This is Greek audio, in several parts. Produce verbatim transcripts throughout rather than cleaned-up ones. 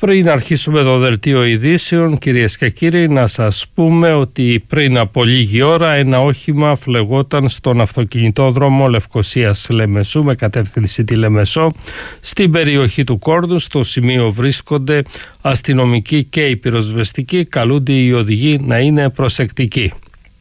Πριν αρχίσουμε το δελτίο ειδήσεων, κυρίες και κύριοι, να σας πούμε ότι πριν από λίγη ώρα ένα όχημα φλεγόταν στον αυτοκινητόδρομο Λευκωσίας Λεμεσού με κατεύθυνση τη Λεμεσό στην περιοχή του Κόρδου. Στο σημείο βρίσκονται αστυνομικοί και οι πυροσβεστικοί. Καλούνται οι οδηγοί να είναι προσεκτικοί.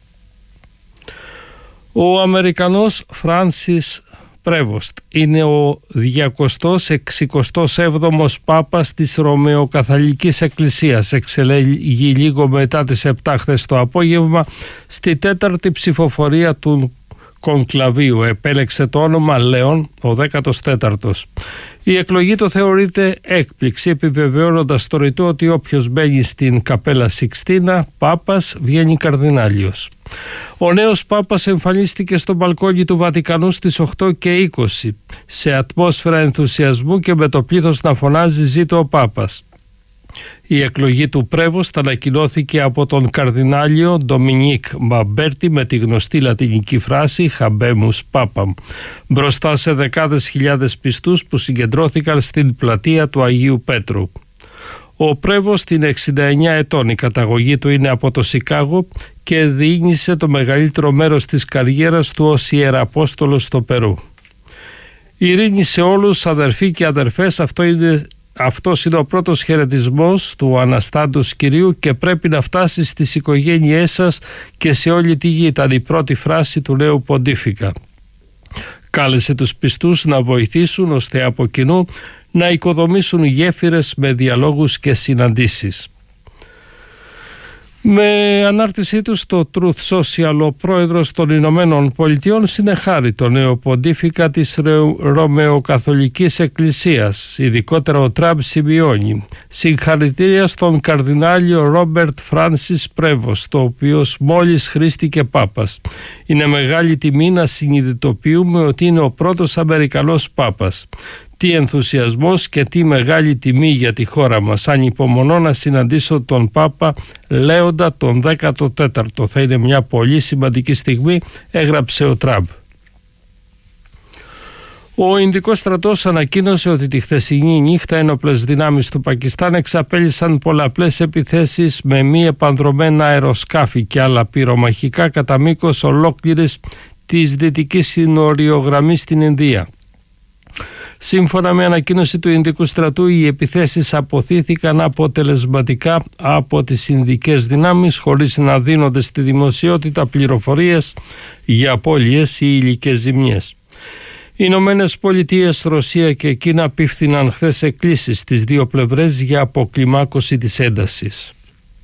Ο Αμερικανός Φράνσις Πρέβοστ είναι ο διακόσια εξήντα έβδομος Πάπας της Ρωμαιοκαθολικής Εκκλησίας. Εξελέγει λίγο μετά τις επτά χθες το απόγευμα στη τέταρτη ψηφοφορία του Κονκλαβίου. Επέλεξε το όνομα Λέων, ο δέκατος τέταρτος. Η εκλογή το θεωρείται έκπληξη, επιβεβαιώνοντας το ρητό ότι όποιος μπαίνει στην Καπέλα Σικστίνα Πάπας βγαίνει καρδινάλιος. Ο νέος Πάπας εμφανίστηκε στο μπαλκόνι του Βατικανού στις οκτώ και είκοσι σε ατμόσφαιρα ενθουσιασμού και με το πλήθος να φωνάζει «Ζήτω ο Πάπας». Η εκλογή του Πρέβοστ ανακοινώθηκε από τον καρδινάλιο Ντομινίκ Μπαμπέρτη με τη γνωστή λατινική φράση «Χαμπέμους Πάπαμ» μπροστά σε δεκάδες χιλιάδες πιστούς που συγκεντρώθηκαν στην πλατεία του Αγίου Πέτρου. Ο Πρέβοστ είναι εξήντα εννέα ετών, η καταγωγή του είναι από το Σικάγο και διήγνυσε το μεγαλύτερο μέρος της καριέρας του ως ιεραπόστολος στο Περού. Ειρήνη σε όλους, αδερφοί και αδερφές, αυτό είναι Αυτός είναι ο πρώτος χαιρετισμός του Αναστάντους Κυρίου και πρέπει να φτάσει στις οικογένειές σας και σε όλη τη γη, ήταν η πρώτη φράση του νέου ποντίφικα. Κάλεσε τους πιστούς να βοηθήσουν ώστε από κοινού να οικοδομήσουν γέφυρες με διαλόγους και συναντήσεις. Με ανάρτησή του στο Truth Social, ο πρόεδρος των Ηνωμένων Πολιτειών συνεχάρει το νέο ποντίφικα της Ρωμαιοκαθολικής Εκκλησίας. Ειδικότερα ο Τραμπ σημειώνει συγχαρητήρια στον καρδινάλιο Ρόμπερτ Φράνσις Πρέβοστ, ο οποίος μόλις χρήστηκε Πάπας. Είναι μεγάλη τιμή να συνειδητοποιούμε ότι είναι ο πρώτος Αμερικανός Πάπας. Τι ενθουσιασμός και τι μεγάλη τιμή για τη χώρα μας. Ανυπομονώ να συναντήσω τον Πάπα Λέοντα τον δέκατο τέταρτο. Θα είναι μια πολύ σημαντική στιγμή, έγραψε ο Τραμπ. Ο Ινδικός στρατός ανακοίνωσε ότι τη χθεσινή νύχτα ένοπλες δυνάμεις του Πακιστάν εξαπέλυσαν πολλαπλές επιθέσεις με μη επανδρομένα αεροσκάφη και άλλα πυρομαχικά κατά μήκος ολόκληρης της δυτικής συνοριογραμμής στην Ινδία. Σύμφωνα με ανακοίνωση του Ινδικού στρατού, οι επιθέσεις αποθήθηκαν αποτελεσματικά από τις Ινδικές δυνάμεις χωρίς να δίνονται στη δημοσιότητα πληροφορίες για απώλειες ή υλικές ζημιές. Οι Ηνωμένες Πολιτείες, Ρωσία και Κίνα απίφθηναν χθες εκκλήσεις στις δύο πλευρές για αποκλιμάκωση της έντασης.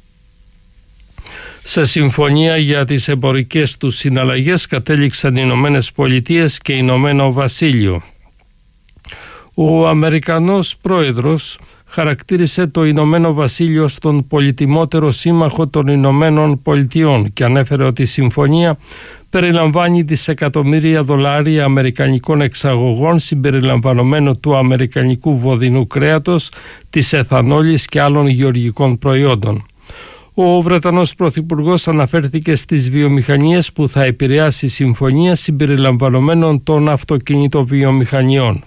Σε συμφωνία για τις εμπορικές τους συναλλαγές κατέληξαν οι Ηνωμένες Πολιτείες και Ηνωμένο Βασίλειο. Ο Αμερικανός πρόεδρος χαρακτήρισε το Ηνωμένο Βασίλειο ως τον πολυτιμότερο σύμμαχο των Ηνωμένων Πολιτειών και ανέφερε ότι η συμφωνία περιλαμβάνει δισεκατομμύρια δολάρια αμερικανικών εξαγωγών συμπεριλαμβανομένου του αμερικανικού βοδινού κρέατος, της εθανόλης και άλλων γεωργικών προϊόντων. Ο Βρετανός Πρωθυπουργός αναφέρθηκε στις βιομηχανίες που θα επηρεάσει η συμφωνία συμπεριλαμβανομένων των αυτοκινητοβιομηχανιών.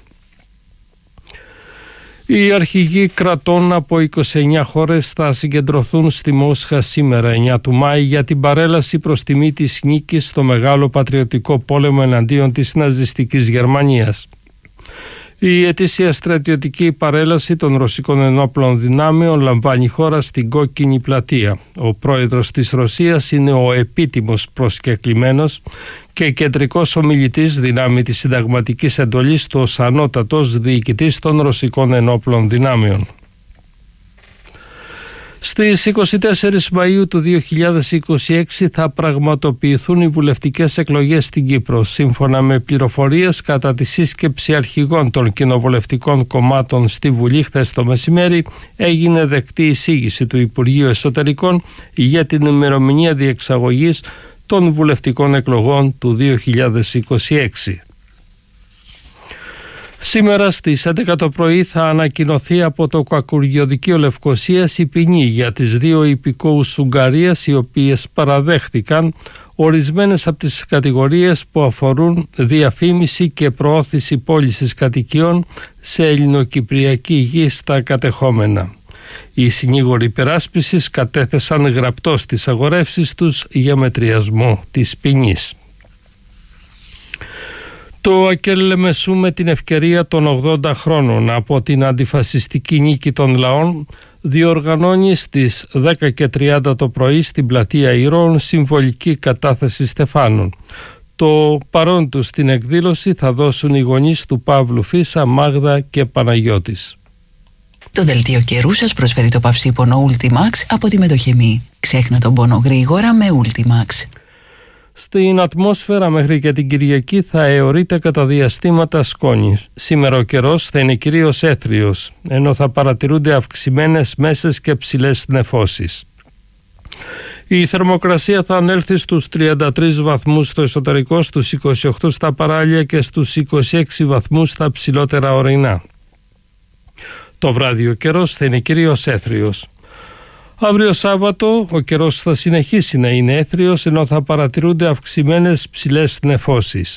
Οι αρχηγοί κρατών από είκοσι εννέα χώρες θα συγκεντρωθούν στη Μόσχα σήμερα εννέα του Μάη για την παρέλαση προς τιμή της νίκης στο μεγάλο πατριωτικό πόλεμο εναντίον της ναζιστικής Γερμανίας. Η ετήσια στρατιωτική παρέλαση των ρωσικών ενόπλων δυνάμεων λαμβάνει χώρα στην Κόκκινη Πλατεία. Ο πρόεδρος της Ρωσίας είναι ο επίτιμος προσκεκλημένος και κεντρικός ομιλητής δυνάμει της συνταγματικής εντολής ως ανώτατος διοικητής των ρωσικών ενόπλων δυνάμεων. Στις είκοσι τέσσερις Μαΐου του δύο χιλιάδες είκοσι έξι θα πραγματοποιηθούν οι βουλευτικές εκλογές στην Κύπρο. Σύμφωνα με πληροφορίες, κατά τη σύσκεψη αρχηγών των κοινοβουλευτικών κομμάτων στη Βουλή χθες το μεσημέρι, έγινε δεκτή εισήγηση του Υπουργείου Εσωτερικών για την ημερομηνία διεξαγωγής των βουλευτικών εκλογών του δύο χιλιάδες είκοσι έξι. Σήμερα στις έντεκα το πρωί θα ανακοινωθεί από το Κακουργιοδικείο Λευκωσίας η ποινή για τις δύο υπηκόους Ουγγαρίας, οι οποίες παραδέχτηκαν ορισμένες από τις κατηγορίες που αφορούν διαφήμιση και προώθηση πώλησης κατοικιών σε ελληνοκυπριακή γη στα κατεχόμενα. Οι συνήγοροι υπεράσπισης κατέθεσαν γραπτώς τις αγορεύσεις τους για μετριασμό της ποινής. Το Ακελεμεσού, με την ευκαιρία των ογδόντα χρόνων από την αντιφασιστική νίκη των λαών, διοργανώνει στις δέκα και τριάντα το πρωί στην πλατεία Ηρώων συμβολική κατάθεση στεφάνων. Το παρόν τους στην εκδήλωση θα δώσουν οι γονείς του Παύλου Φίσα, Μάγδα και Παναγιώτης. Το δελτίο καιρού σας προσφέρει το παυσίπονο Ultimax από τη Μετοχεμή. Ξέχνα τον πόνο γρήγορα με Ultimax. Στην ατμόσφαιρα μέχρι και την Κυριακή θα αιωρείται κατά διαστήματα σκόνη. Σήμερα ο καιρός θα είναι κυρίως έθριος, ενώ θα παρατηρούνται αυξημένες μέσες και ψηλές νεφώσεις. Η θερμοκρασία θα ανέλθει στους τριάντα τρεις βαθμούς στο εσωτερικό, στους είκοσι οκτώ στα παράλια και στους είκοσι έξι βαθμούς στα ψηλότερα ορεινά. Το βράδυ ο καιρός θα είναι κυρίως έθριος. Αύριο Σάββατο ο καιρός θα συνεχίσει να είναι έθριος, ενώ θα παρατηρούνται αυξημένες ψηλές νεφώσεις.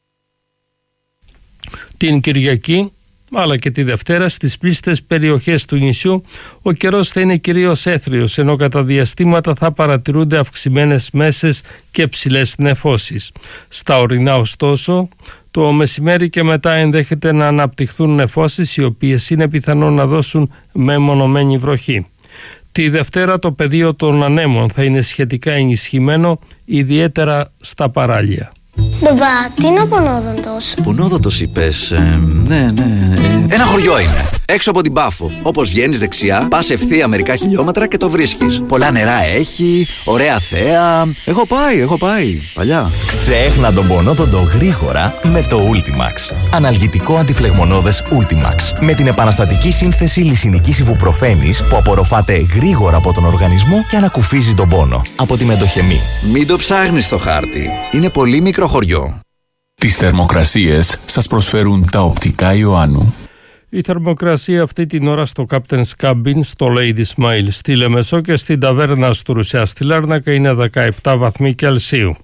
Την Κυριακή αλλά και τη Δευτέρα στις πλήστες περιοχές του νησιού ο καιρός θα είναι κυρίως έθριος, ενώ κατά διαστήματα θα παρατηρούνται αυξημένες μέσες και ψηλές νεφώσεις. Στα ορεινά ωστόσο το μεσημέρι και μετά ενδέχεται να αναπτυχθούν νεφώσεις, οι οποίες είναι πιθανό να δώσουν μεμονωμένη βροχή. Τη Δευτέρα το πεδίο των ανέμων θα είναι σχετικά ενισχυμένο, ιδιαίτερα στα παράλια. Μπαμπά, τι είναι ο Πονόδοντος? Πονόδοντος είπες, ε, ναι, ναι. Ε. Ένα χωριό είναι, έξω από την Πάφο. Όπως βγαίνεις δεξιά, πας ευθεία μερικά χιλιόμετρα και το βρίσκεις. Πολλά νερά έχει, ωραία θέα. Έχω πάει, έχω πάει, παλιά. Ξέχνα τον πονόδοντο γρήγορα με το Ultimax. Αναλγητικό αντιφλεγμονώδες Ultimax. Με την επαναστατική σύνθεση λυσινικής ιβουπροφένης που απορροφάται γρήγορα από τον οργανισμό και ανακουφίζει τον πόνο. Από τη Μετοχεμή. Μην το ψάχνεις στο χάρτη. Είναι πολύ μικρό χωριό. Τις θερμοκρασίες σας προσφέρουν τα οπτικά Ιωάννου. Η θερμοκρασία αυτή την ώρα στο Captain's Cabin, στο Lady Smile στη Λεμεσό και στην ταβέρνα Στουρουσιά στη Λάρνακα είναι δεκαεπτά βαθμοί Κελσίου.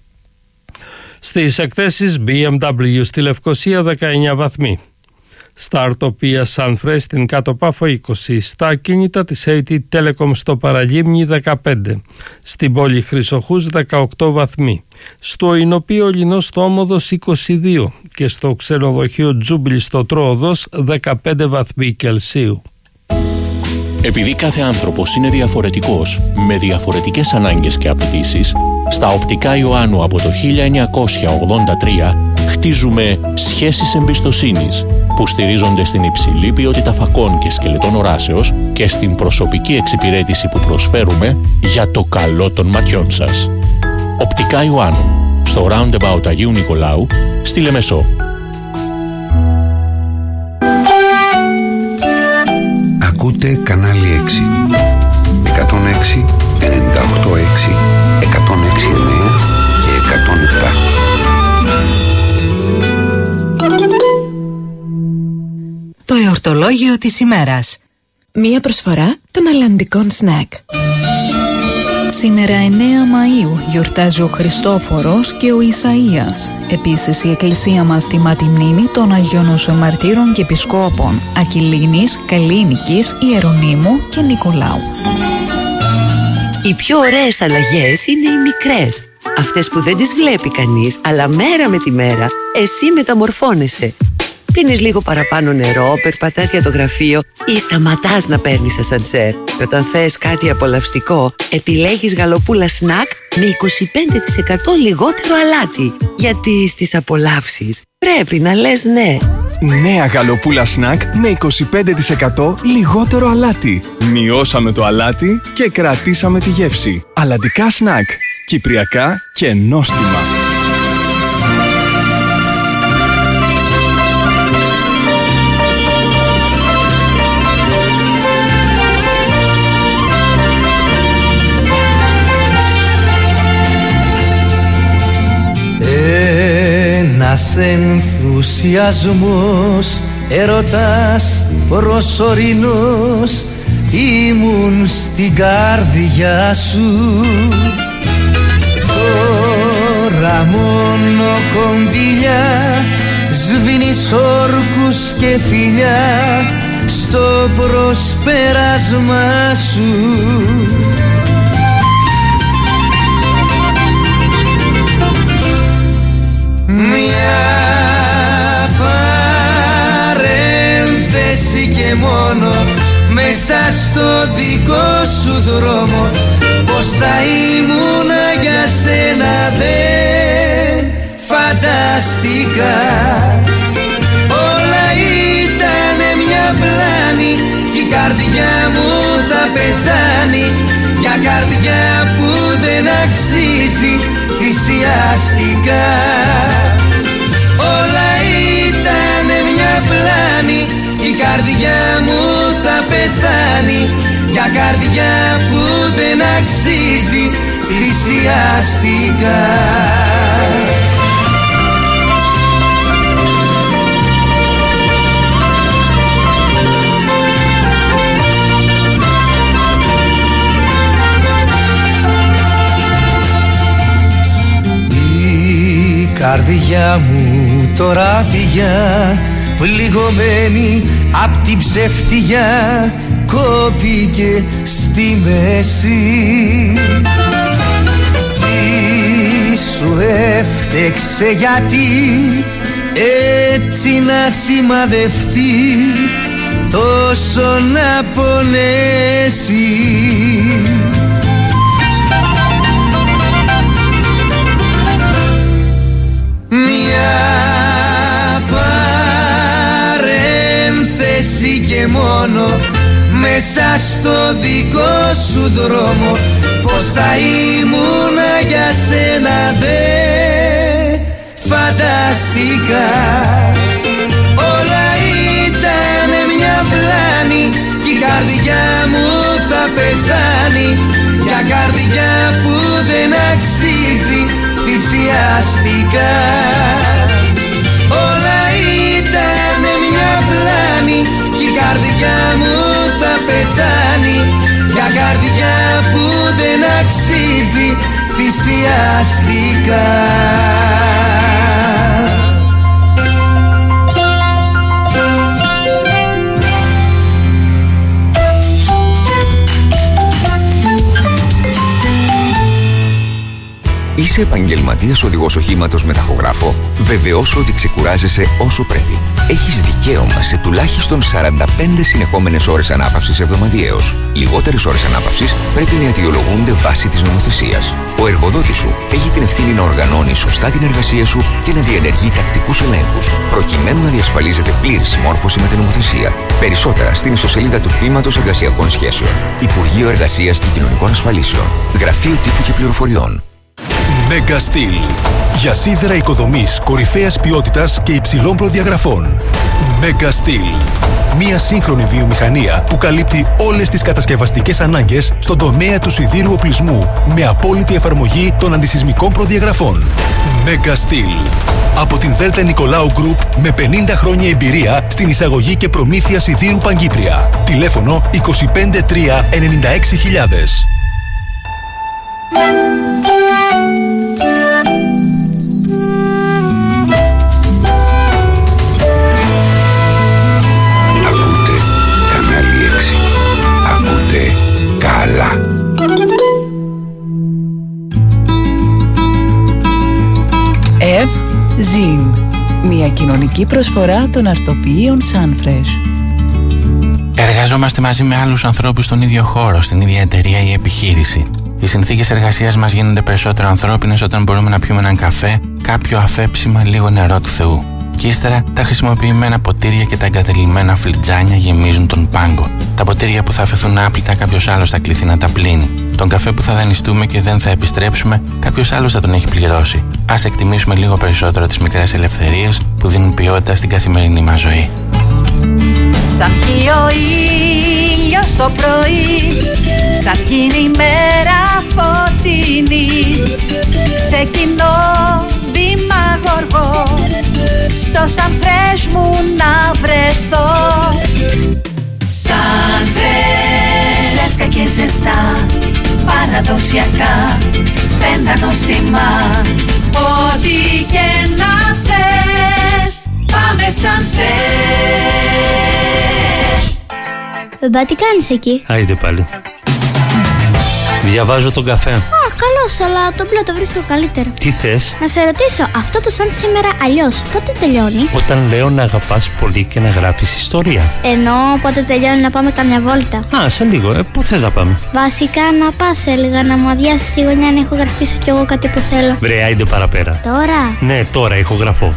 Στις εκθέσεις μπι εμ ντάμπλιου στη Λευκοσία δεκαεννιά βαθμοί. Στα Αρτοπία Σανφρέ στην Κάτω Πάφο είκοσι. Στα ακίνητα της έι τι Telecom στο Παραλίμνη δεκαπέντε. Στην πόλη Χρυσοχούς δεκαοκτώ βαθμοί. Στο Ηνοπείο Λινό στο Όμοδος είκοσι δύο και στο ξενοδοχείο Τζούμπιλ στο Τρόοδος δεκαπέντε βαθμοί Κελσίου. Επειδή κάθε άνθρωπος είναι διαφορετικός, με διαφορετικές ανάγκες και απαιτήσεις, στα οπτικά Ιωάννου από το χίλια εννιακόσια ογδόντα τρία χτίζουμε σχέσεις εμπιστοσύνης που στηρίζονται στην υψηλή ποιότητα φακών και σκελετών οράσεως και στην προσωπική εξυπηρέτηση που προσφέρουμε για το καλό των ματιών σας. Οπτικά Ιωάννου, στο Roundabout Αγίου Νικολάου, στη Λεμεσό. Ακούτε κανάλι έξι. εκατόν έξι, ενενήντα οκτώ έξι, εκατόν έξι εννέα και εκατόν επτά. Το εορτολόγιο της ημέρας. Μία προσφορά των αλλαντικών σνακ. Σήμερα εννέα Μαΐου γιορτάζει ο Χριστόφορος και ο Ισαΐας. Επίσης η εκκλησία μας τιμά τη μνήμη των Αγίων Μαρτύρων και Επισκόπων Ακυλίνης, Καλλίνικης, Ιερονύμου και Νικολάου. Οι πιο ωραίες αλλαγές είναι οι μικρές. Αυτές που δεν τις βλέπει κανείς, αλλά μέρα με τη μέρα εσύ μεταμορφώνεσαι. Πίνεις λίγο παραπάνω νερό, περπατάς για το γραφείο ή σταματάς να παίρνεις ασανσέρ. Και όταν θες κάτι απολαυστικό, επιλέγεις γαλοπούλα σνακ με είκοσι πέντε τοις εκατό λιγότερο αλάτι. Γιατί στις απολαύσεις πρέπει να λες ναι. Νέα γαλοπούλα σνακ με είκοσι πέντε τοις εκατό λιγότερο αλάτι. Μειώσαμε το αλάτι και κρατήσαμε τη γεύση. Αλλαντικά σνακ. Κυπριακά και νόστιμα. Ένας ενθουσιασμός, έρωτας προσωρινός, ήμουν στην καρδιά σου. Τώρα μόνο κοντιλιά, σβήνεις όρκους και φιλιά, στο προσπέρασμα σου. Μια παρένθεση και μόνο μέσα στο δικό σου δρόμο, πως θα ήμουνα για σένα δε φανταστικά. Όλα ήτανε μια πλάνη κι η καρδιά μου θα πεθάνει για καρδιά που δεν αξίζει θυσιαστικά. Όλα ήτανε μια πλάνη κι η καρδιά μου θα πεθάνει για καρδιά που δεν αξίζει θυσιαστικά. Η καρδιά μου τώρα πια πληγωμένη απ' την ψευτιά κόπηκε στη μέση. Τι σου έφτεξε γιατί έτσι να σημαδευτεί, τόσο να πονέσει. Μια παρένθεση και μόνο μέσα στο δικό σου δρόμο, πως θα ήμουνα για σένα δε φανταστικά. Όλα ήτανε μια πλάνη κι η καρδιά μου θα πεθάνει για καρδιά που δεν αξίζει θυσιαστικά. Όλα ήτανε μια πλάνη κι η καρδιά μου θα πεθάνει για καρδιά που δεν αξίζει θυσιαστικά. Είσαι επαγγελματίας οδηγός οχήματος με ταχογράφο? Βεβαιώσου ότι ξεκουράζεσαι όσο πρέπει. Έχεις δικαίωμα σε τουλάχιστον σαράντα πέντε συνεχόμενες ώρες ανάπαυσης εβδομαδιαίως. Λιγότερες ώρες ανάπαυσης πρέπει να αιτιολογούνται βάσει της νομοθεσίας. Ο εργοδότης σου έχει την ευθύνη να οργανώνει σωστά την εργασία σου και να διενεργεί τακτικούς ελέγχους, προκειμένου να διασφαλίζεται πλήρη συμμόρφωση με την νομοθεσία. Περισσότερα στην ιστοσελίδα του Τμήματος Εργασιακών Σχέσεων. Υπουργείο Εργασίας και Κοινωνικών Ασφαλίσεων. Γραφείο Τύπου και Πληροφοριών. Megastil. Για σίδερα οικοδομής κορυφαίας ποιότητας και υψηλών προδιαγραφών. Megastil. Μια σύγχρονη βιομηχανία που καλύπτει όλες τις κατασκευαστικές ανάγκες στον τομέα του σιδήρου οπλισμού με απόλυτη εφαρμογή των αντισυσμικών προδιαγραφών. Megastil. Από την Δέλτα Νικολάου Group με πενήντα χρόνια εμπειρία στην εισαγωγή και προμήθεια σιδήρου Παγκύπρια. Τηλέφωνο είκοσι πέντε τρία ενενήντα έξι χιλιάδες. Ακούτε κανάλι έξι. Ακούτε καλά. Ευ Ζιν. Μια κοινωνική προσφορά των αρτοποιείων Sunfresh. Εργαζόμαστε μαζί με άλλους ανθρώπους στον ίδιο χώρο, στην ίδια εταιρεία ή επιχείρηση. Οι συνθήκες εργασίας μας γίνονται περισσότερο ανθρώπινες όταν μπορούμε να πιούμε έναν καφέ, κάποιο αφέψιμα, λίγο νερό του Θεού. Και ύστερα τα χρησιμοποιημένα ποτήρια και τα εγκατελειμμένα φλιτζάνια γεμίζουν τον πάγκο. Τα ποτήρια που θα αφαιθούν άπλυτα, κάποιος άλλος θα κληθεί να τα πλύνει. Τον καφέ που θα δανειστούμε και δεν θα επιστρέψουμε, κάποιος άλλος θα τον έχει πληρώσει. Ας εκτιμήσουμε λίγο περισσότερο τις μικρές ελευθερίες που δίνουν ποιότητα στην καθημερινή μας ζωή. Σαν βγει ο ήλιος το πρωί, σαν γίνει η μέρα φωτεινή, ξεκινώ βήμα γοργό, στο Sunfresh μου να βρεθώ. Sunfresh, φρέσκα και ζεστά, παραδοσιακά, πέντα νόστιμα, ό,τι και να θες, πάμε Sunfresh. Μπαμπά, τι κάνεις εκεί? Άιντε πάλι. Διαβάζω τον καφέ. Α, καλώς, αλλά το μπλε το βρίσκω καλύτερο. Τι θες? Να σε ρωτήσω, αυτό το σαν σήμερα αλλιώς, πότε τελειώνει? Όταν λέω να αγαπάς πολύ και να γράφεις ιστορία. Ενώ πότε τελειώνει να πάμε καμιά βόλτα? Α, σε λίγο. Ε, πού θες να πάμε? Βασικά να πας, έλεγα, να μου αδειάσεις τη γωνιά να ηχογραφήσω κι εγώ κάτι που θέλω. Βρε, άιντε παραπέρα. Τώρα? Ναι, τώρα ηχογραφώ.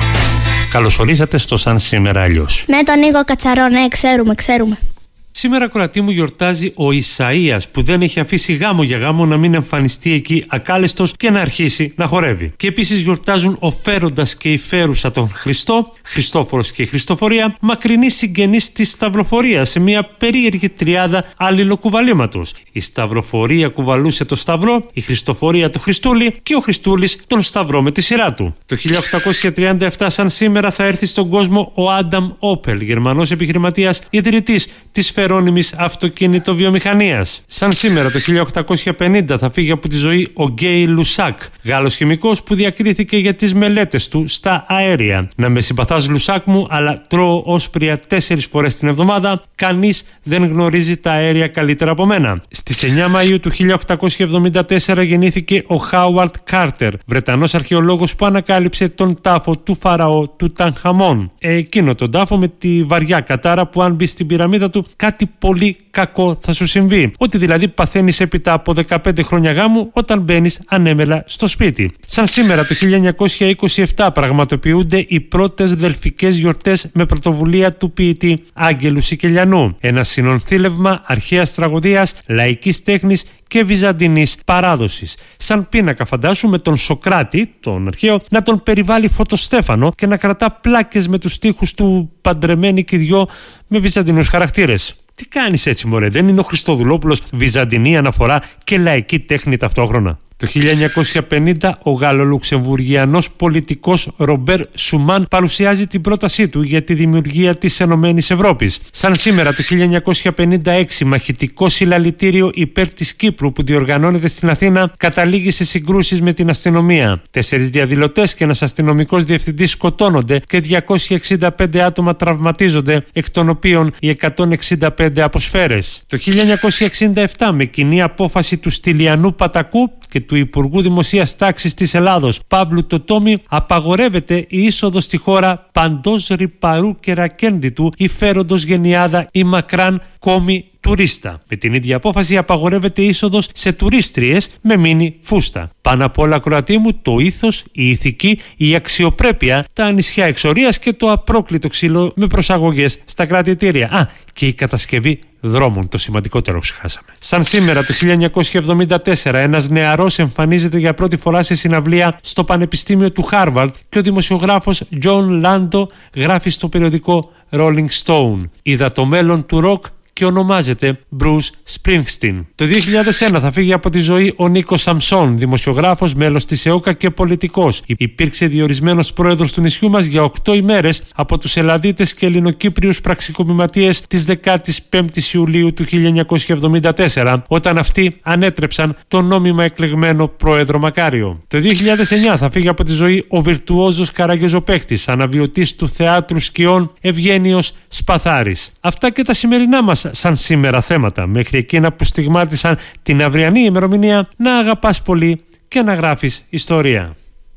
Καλωσορίσατε στο Σαν σήμερα αλλιώς. Με τον Νίκο Κατσαρό, ναι, ξέρουμε, ξέρουμε. Σήμερα, κορατή μου, γιορτάζει ο Ισαΐας, που δεν έχει αφήσει γάμο για γάμο να μην εμφανιστεί εκεί ακάλεστος και να αρχίσει να χορεύει. Και επίσης γιορτάζουν ο Φέροντας και η Φέρουσα τον Χριστό, Χριστόφορος και η Χριστοφορία, μακρινή συγγενής της Σταυροφορίας, σε μια περίεργη τριάδα αλληλοκουβαλήματος. Η Σταυροφορία κουβαλούσε το Σταυρό, η Χριστοφορία το Χριστούλη και ο Χριστούλης τον Σταυρό με τη σειρά του. Το χίλια οκτακόσια τριάντα επτά, σαν σήμερα, θα έρθει στον κόσμο ο Άνταμ Όπελ, Γερμανός επιχειρηματίας, ιδρυτής της φερόνιμης αυτοκινητοβιομηχανίας. Σαν σήμερα το χίλια οκτακόσια πενήντα θα φύγει από τη ζωή ο Γκέι Λουσάκ, Γάλλος χημικός που διακρίθηκε για τις μελέτες του στα αέρια. Να με συμπαθάς, Λουσάκ μου, αλλά τρώω όσπρια τέσσερις φορές την εβδομάδα. Κανείς δεν γνωρίζει τα αέρια καλύτερα από μένα. Στις εννιά Μαΐου του χίλια οκτακόσια εβδομήντα τέσσερα γεννήθηκε ο Χάουαρντ Κάρτερ, Βρετανός αρχαιολόγος που ανακάλυψε τον τάφο του Φαραώ του Τανχαμών. Εκείνο τον τάφο με τη βαριά κατάρα που, αν μπει στην πυραμίδα του, κάτι πολύ κακό θα σου συμβεί. Ότι δηλαδή παθαίνεις έπειτα από δεκαπέντε χρόνια γάμου όταν μπαίνεις ανέμελα στο σπίτι. Σαν σήμερα το χίλια εννιακόσια είκοσι επτά πραγματοποιούνται οι πρώτες δελφικές γιορτές με πρωτοβουλία του ποιητή Άγγελου Σικελιανού. Ένα συνονθήλευμα αρχαίας τραγωδίας, λαϊκής τέχνης και βυζαντινής παράδοσης. Σαν πίνακα, φαντάσου, με τον Σοκράτη, τον αρχαίο, να τον περιβάλλει Φωτοστέφανο και να κρατά πλάκες με τους στίχους του παντρεμένοι και δυο με βυζαντινούς χαρακτήρες. Τι κάνεις έτσι, μωρέ, δεν είναι ο Χριστοδουλόπουλος βυζαντινή αναφορά και λαϊκή τέχνη ταυτόχρονα? Το χίλια εννιακόσια πενήντα ο Γάλλο-Λουξεμβουργιανός πολιτικός Ρομπέρ Σουμάν παρουσιάζει την πρότασή του για τη δημιουργία της Ενωμένης Ευρώπης. Σαν σήμερα το χίλια εννιακόσια πενήντα έξι μαχητικό συλλαλητήριο υπέρ της Κύπρου που διοργανώνεται στην Αθήνα καταλήγει σε συγκρούσεις με την αστυνομία. Τέσσερις διαδηλωτές και ένας αστυνομικός διευθυντής σκοτώνονται και διακόσια εξήντα πέντε άτομα τραυματίζονται, εκ των οποίων οι εκατόν εξήντα πέντε από σφαίρες. Το χίλια εννιακόσια εξήντα επτά με κοινή απόφαση του Στυλιανού Πατακού και του Υπουργού Δημοσίας Τάξης της Ελλάδος Παύλου Τοτόμη απαγορεύεται η είσοδος στη χώρα παντός ρυπαρού και ρακένδυτου ή φέροντος γενιάδα ή μακράν κόμι τουρίστα. Με την ίδια απόφαση απαγορεύεται η είσοδος σε τουρίστριες με μίνι φούστα. Πάνω απ' όλα, ακροατή μου, το ήθος, η ηθική, η αξιοπρέπεια, τα νησιά εξορίας και το απρόκλητο ξύλο με προσαγωγές στα κρατητήρια. Α, και η κατασκευή δρόμων, το σημαντικότερο ξεχάσαμε. Σαν σήμερα το χίλια εννιακόσια εβδομήντα τέσσερα ένας νεαρός εμφανίζεται για πρώτη φορά σε συναυλία στο Πανεπιστήμιο του Χάρβαρντ και ο δημοσιογράφος Τζον Λάντο γράφει στο περιοδικό Rolling Stone: «Είδα το μέλλον του ροκ και ονομάζεται Bruce Springsteen». Το δύο χιλιάδες ένα θα φύγει από τη ζωή ο Νίκος Σαμψόν, δημοσιογράφος, μέλος της ΕΟΚΑ και πολιτικός. Υπήρξε διορισμένος πρόεδρος του νησιού μας για οκτώ ημέρες από τους Ελλαδίτες και Ελληνοκύπριους πραξικοπηματίες της δεκάτης πέμπτης Ιουλίου του χίλια εννιακόσια εβδομήντα τέσσερα, όταν αυτοί ανέτρεψαν τον νόμιμα εκλεγμένο πρόεδρο Μακάριο. Το δύο χιλιάδες εννιά θα φύγει από τη ζωή ο βιρτουόζος καραγκιόζοπαίχτης, αναβιωτής του θεάτρου σκιών Ευγένιος Σπαθάρης. Αυτά και τα σημερινά μας σαν σήμερα θέματα, μέχρι εκείνα που στιγμάτισαν την αυριανή ημερομηνία να αγαπάς πολύ και να γράφεις ιστορία.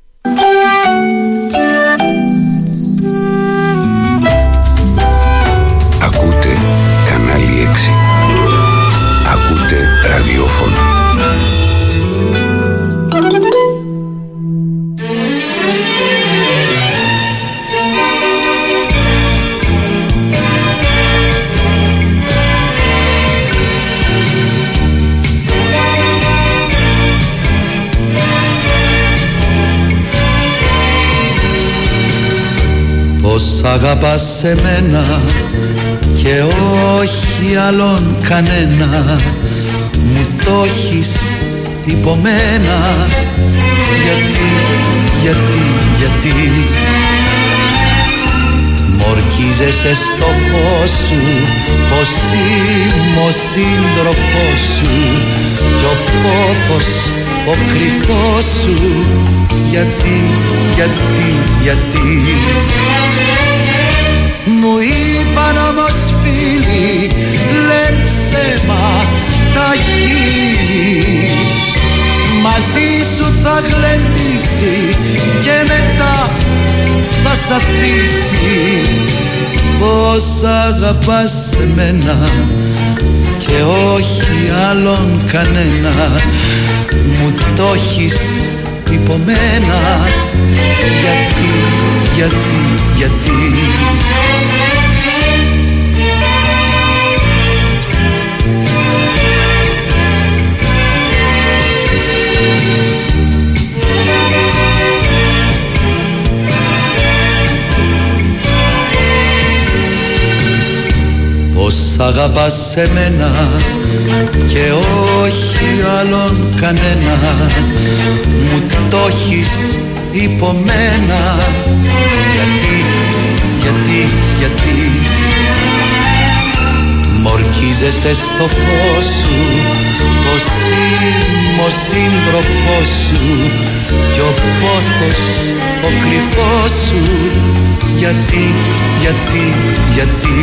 Ακούτε κανάλι έξι. Ακούτε ραδιόφωνο. Πως αγαπάς εμένα και όχι άλλον κανένα, μου το έχεις υπομένα. Γιατί, γιατί, γιατί μ' ορκίζεσαι στο φως σου, πως είμαι ο σύντροφός σου κι ο πόθος ο κρυφός σου. Γιατί, γιατί, γιατί Μου είπαν όμως φίλοι, λένε ψέμα τα χείλη. Μαζί σου θα γλεντήσει και μετά θα σ' αφήσει. Πως αγαπάς εμένα και όχι άλλον κανένα, μου το έχεις υπομένα. Γιατί, γιατί, γιατί πως αγαπάς εμένα και όχι άλλον κανένα, μου το έχεις υπομένα. Γιατί, γιατί, γιατί μ' ορκίζεσαι στο φως σου, πως είμαι ο σύντροφός σου κι ο πόθος ο κρυφός σου. Γιατί, γιατί, γιατί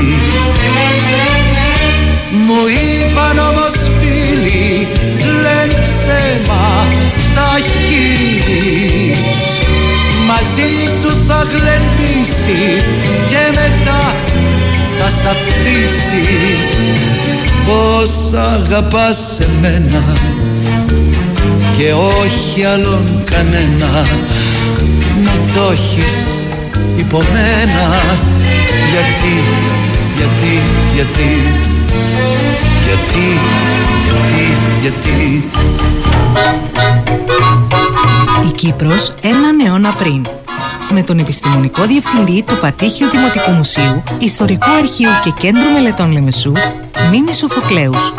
μου είπαν όμως φίλοι, λένε ψέμα τα χείλη. Μαζί σου θα γλεντήσει και μετά θα σ' αφήσει. Πως αγαπάς εμένα και όχι άλλον κανένα, μου το έχεις υπομένα. Γιατί, γιατί, γιατί Γιατί, γιατί, γιατί Η Κύπρος έναν αιώνα πριν. Με τον επιστημονικό διευθυντή του Πατήχιου Δημοτικού Μουσείου, Ιστορικού Αρχείου και Κέντρου Μελετών Λεμεσού, Μίνη Σοφοκλέους.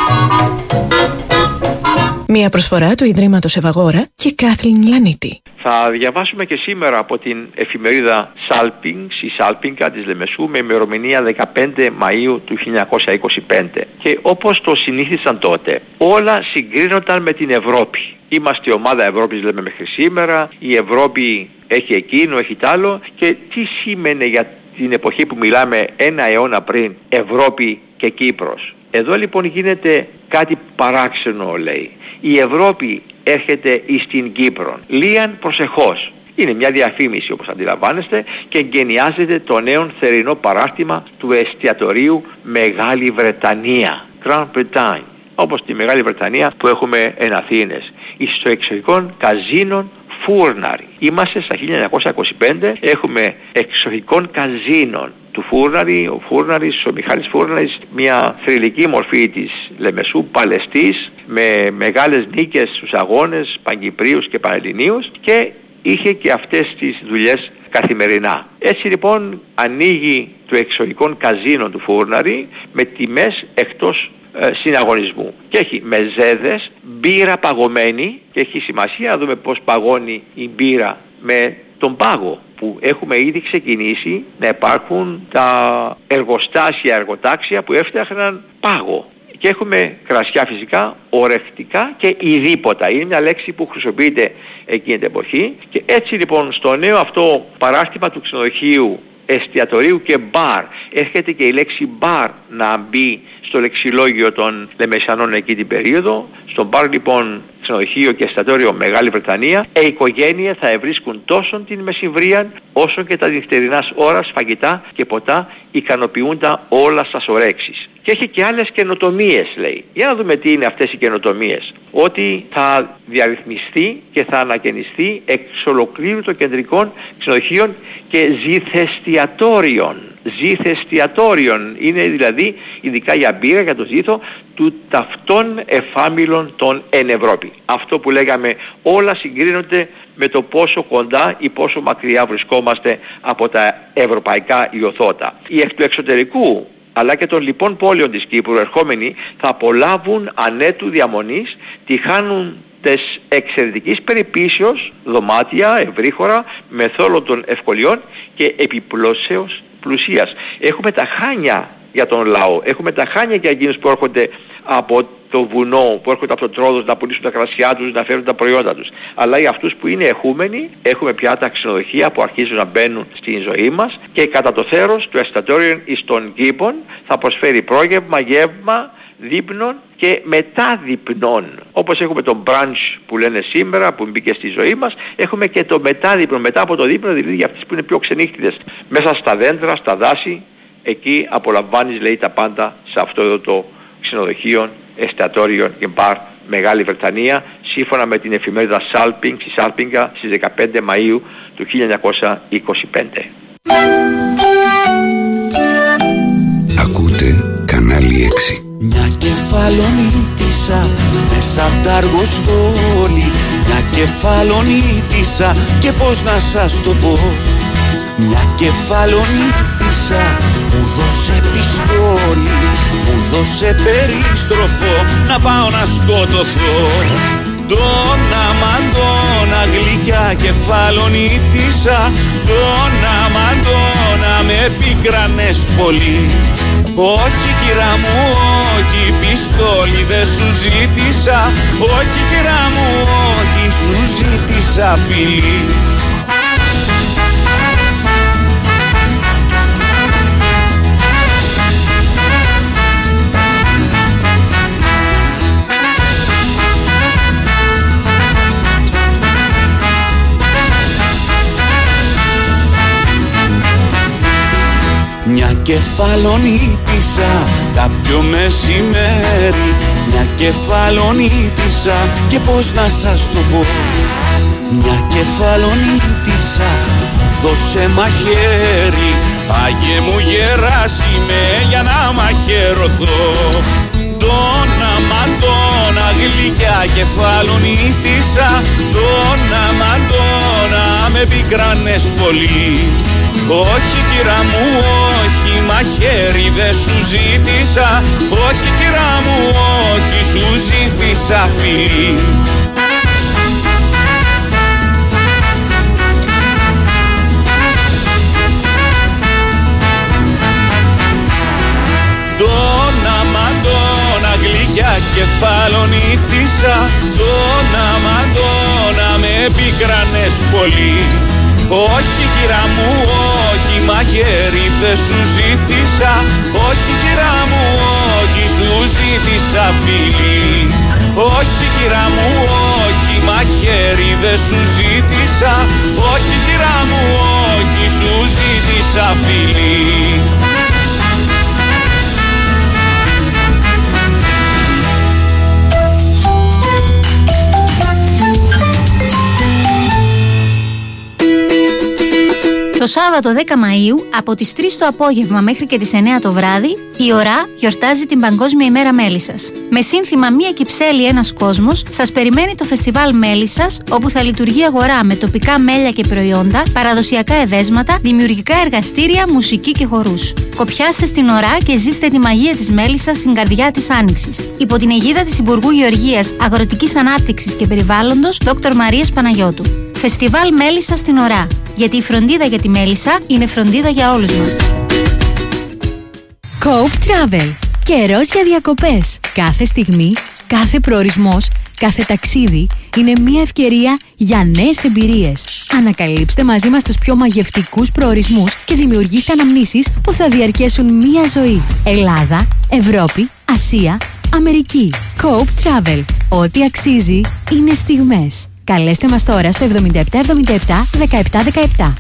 Μία προσφορά του Ιδρύματος Ευαγόρα και Κάθλιν Λανίτη. Θα διαβάσουμε και σήμερα από την εφημερίδα Salpings, η Salpinga της Λεμεσού, με ημερομηνία δεκαπέντε Μαΐου του χίλια εννιακόσια είκοσι πέντε. Και όπως το συνήθισαν τότε, όλα συγκρίνονταν με την Ευρώπη. Είμαστε ομάδα Ευρώπης, λέμε, μέχρι σήμερα. Η Ευρώπη έχει εκείνο, έχει τ' άλλο. Και τι σήμαινε για την εποχή που μιλάμε ένα αιώνα πριν Ευρώπη και Κύπρος? Εδώ λοιπόν γίνεται κάτι παράξενο, λέει. Η Ευρώπη έρχεται εις την Κύπρο. Λίαν προσεχώς. Είναι μια διαφήμιση, όπως αντιλαμβάνεστε, και εγκαινιάζεται το νέο θερινό παράρτημα του εστιατορίου Μεγάλη Βρετανία, Grand Bretagne, όπως τη Μεγάλη Βρετανία που έχουμε εν Αθήνες, εις το εξοχικών καζίνων Φούρναρη. Είμαστε στα χίλια εννιακόσια είκοσι πέντε, έχουμε εξοχικών καζίνων του Φούρναρη. Ο Φούρναρης, ο Μιχάλης Φούρναρης, μια θρυλική μορφή της Λεμεσού, παλαιστής, με μεγάλες νίκες στους αγώνες Παγκυπρίους και Πανελληνίους, και είχε και αυτές τις δουλειές καθημερινά. Έτσι λοιπόν ανοίγει το εξοχικών καζίνων του Φούρναρη με τιμές εκτός ε, συναγωνισμού. Και έχει μεζέδες, μπύρα παγωμένη, και έχει σημασία να δούμε πώς παγώνει η μπύρα με τον πάγο, που έχουμε ήδη ξεκινήσει να υπάρχουν τα εργοστάσια, εργοτάξια που έφτιαχναν πάγο. Και έχουμε κρασιά φυσικά, ορεκτικά και ειδήποτα. Είναι μια λέξη που χρησιμοποιείται εκείνη την εποχή. Και έτσι λοιπόν στο νέο αυτό παράρτημα του ξενοδοχείου, εστιατορίου και μπαρ, έρχεται και η λέξη μπαρ να μπει στο λεξιλόγιο των Λεμεσανών εκεί την περίοδο. Στο μπαρ λοιπόν, ξενοδοχείο και εστιατόριο Μεγάλη Βρετανία, οι οικογένειες θα ευρίσκουν τόσο την μεσημβρία όσο και τα νυχτερινάς ώρας φαγητά και ποτά, ικανοποιούντα όλα σας ορέξεις. Και έχει και άλλες καινοτομίες, λέει. Για να δούμε τι είναι αυτές οι καινοτομίες. Ότι θα διαρρυθμιστεί και θα ανακαινιστεί εξ ολοκλήρου των κεντρικών ξενοδοχείων και ζήθεστιατόριων. Ζήθεστιατόριων είναι δηλαδή, ειδικά για μπύρα, για το ζήθο, του ταυτών εφάμιλων των εν Ευρώπη. Αυτό που λέγαμε, όλα συγκρίνονται με το πόσο κοντά ή πόσο μακριά βρισκόμαστε από τα ευρωπαϊκά ιωθώτα. Οι εκ του εξωτερικού αλλά και των λοιπόν πόλεων της Κύπρου ερχόμενοι θα απολάβουν ανέτου διαμονής, τυχάνουν της εξαιρετικής περιποίησεως, δωμάτια, ευρύχωρα, μεθόλων των ευκολιών και επιπλώσεως πλουσίας. Έχουμε τα χάνια για τον λαό, έχουμε τα χάνια για εκείνους που έρχονται από το βουνό, που έρχονται από τον Τρόδος να πουλήσουν τα κρασιά τους, να φέρουν τα προϊόντα τους. Αλλά για αυτούς που είναι εχούμενοι, έχουμε πια τα ξενοδοχεία που αρχίζουν να μπαίνουν στην ζωή μας και κατά το θέρος του εστιατόριου εις των κήπων θα προσφέρει πρόγευμα, γεύμα, δείπνων και μετά δείπνων. Όπως έχουμε το brunch που λένε σήμερα, που μπήκε στη ζωή μας, έχουμε και το μετά δείπνο, μετά από το δείπνο, δηλαδή για αυτές που είναι πιο ξενύχτιδες. Μέσα στα δέντρα, στα δάση, εκεί απολαμβάνεις, λέει, τα πάντα σε αυτό εδώ το ξενοδοχείο, εστιατόριο και μπαρ Μεγάλη Βρετανία, σύμφωνα με την εφημερίδα Salping, στη Σάλπιγγα, στις δεκαπέντε Μαΐου του χίλια εννιακόσια είκοσι πέντε. Ακούτε κανάλι έξι. Μια κεφαλονίτισσα μέσα απ' τ' αργοστόλι, μια κεφαλονίτισσα και πως να σας το πω. Μια κεφαλονίτισσα μου δώσε πιστόλι, μου δώσε περίστροφο να πάω να σκοτωθώ. Ντόνα μαντώνα γλυκιά κεφαλονίτισσα, ντόνα μαντώνα με πίκρανες πολύ. Όχι κυρά μου, όχι πιστόλι δεν σου ζήτησα, όχι κυρά μου, όχι σου ζήτησα φιλί. Μια κεφαλονίτισσα κάποιο μεσημέρι, μια κεφαλονίτισσα και πως να σας το πω. Μια κεφαλονίτισσα δώσε μαχαίρι, Άγιε μου γεράσιμε για να μαχαιρωθώ. Ντόνα μαντώνα γλυκιά κεφαλονίτισσα, ντόνα μαντώνα με πικράνες πολύ. Όχι κυρά μου, όχι μαχαίρι δεν σου ζήτησα, όχι κυρά μου, όχι σου ζήτησα φιλί. Ντόνα μαντώνα γλυκιά κεφαλονίτισσα, ντόνα μαντώνα με πικράνες πολύ. Όχι κυρά μου, όχι μαχαίρι δεν σου ζήτησα, όχι κυρά μου, όχι σου ζήτησα φιλί. Όχι κυρά μου, όχι μαχαίρι δεν σου ζήτησα, όχι κυρά μου, όχι σου ζήτησα φιλί. Το Σάββατο δέκα Μαΐου από τις τρεις το απόγευμα μέχρι και τις εννέα το βράδυ η ΟΡΑ γιορτάζει την Παγκόσμια ημέρα Μέλισσας. Με σύνθημα «Μία Κυψέλη, ένας κόσμος» σας περιμένει το φεστιβάλ Μέλισσας, όπου θα λειτουργεί αγορά με τοπικά μέλια και προϊόντα, παραδοσιακά εδέσματα, δημιουργικά εργαστήρια, μουσική και χορούς. Κοπιάστε στην ΟΡΑ και ζήστε τη μαγεία της Μέλισσας στην καρδιά της Άνοιξης. Υπό την αιγίδα της Υπουργού Γεωργίας, Αγροτικής Ανάπτυξης και Περιβάλλοντος, Δόκτωρ Μαρίας Παναγιώτου. Φεστιβάλ Μέλισσας στην ΟΡΑ. Γιατί η φροντίδα για τη μέλισσα είναι φροντίδα για όλους μας. Coop Travel. Καιρός για διακοπές. Κάθε στιγμή, κάθε προορισμός, κάθε ταξίδι είναι μια ευκαιρία για νέες εμπειρίες. Ανακαλύψτε μαζί μας τους πιο μαγευτικούς προορισμούς και δημιουργήστε αναμνήσεις που θα διαρκέσουν μια ζωή. Ελλάδα, Ευρώπη, Ασία, Αμερική. Coop Travel. Ό,τι αξίζει είναι στιγμές. Καλέστε μας τώρα στο εβδομήντα επτά εβδομήντα επτά δεκαεπτά δεκαεπτά.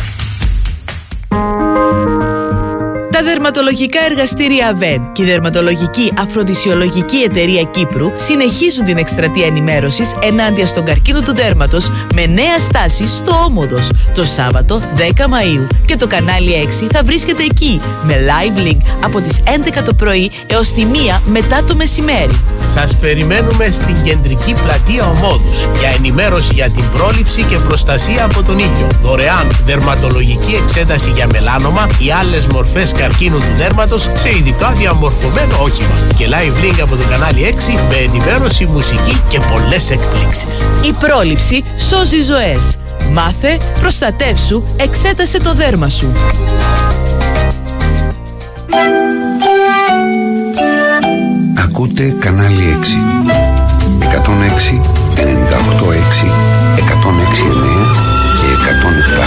Τα δερματολογικά εργαστήρια ΑΒΕΝ και η Δερματολογική Αφροδισιολογική Εταιρεία Κύπρου συνεχίζουν την εκστρατεία ενημέρωσης ενάντια στον καρκίνο του δέρματος με νέα στάση στο Όμοδος το Σάββατο δέκα Μαΐου, και το κανάλι έξι θα βρίσκεται εκεί με live link από τις έντεκα το πρωί έως τη μία μετά το μεσημέρι. Σας περιμένουμε στην κεντρική πλατεία Ομόδους για ενημέρωση για την πρόληψη και προστασία από τον ήλιο, δωρεάν δερματολογική εξέταση για μελάνομα ή άλλες μορφές καρκίνου του δέρματος σε ειδικά διαμορφωμένο όχημα και live link από το κανάλι έξι με ενημέρωση, μουσική και πολλές εκπλήξεις. Η πρόληψη σώζει ζωές. Μάθε, προστατεύσου, εξέτασε το δέρμα σου. Ακούτε Ακούτε κανάλι έξι. εκατόν έξι, ενενήντα οκτώ έξι, εκατόν έξι εννέα και εκατόν επτά.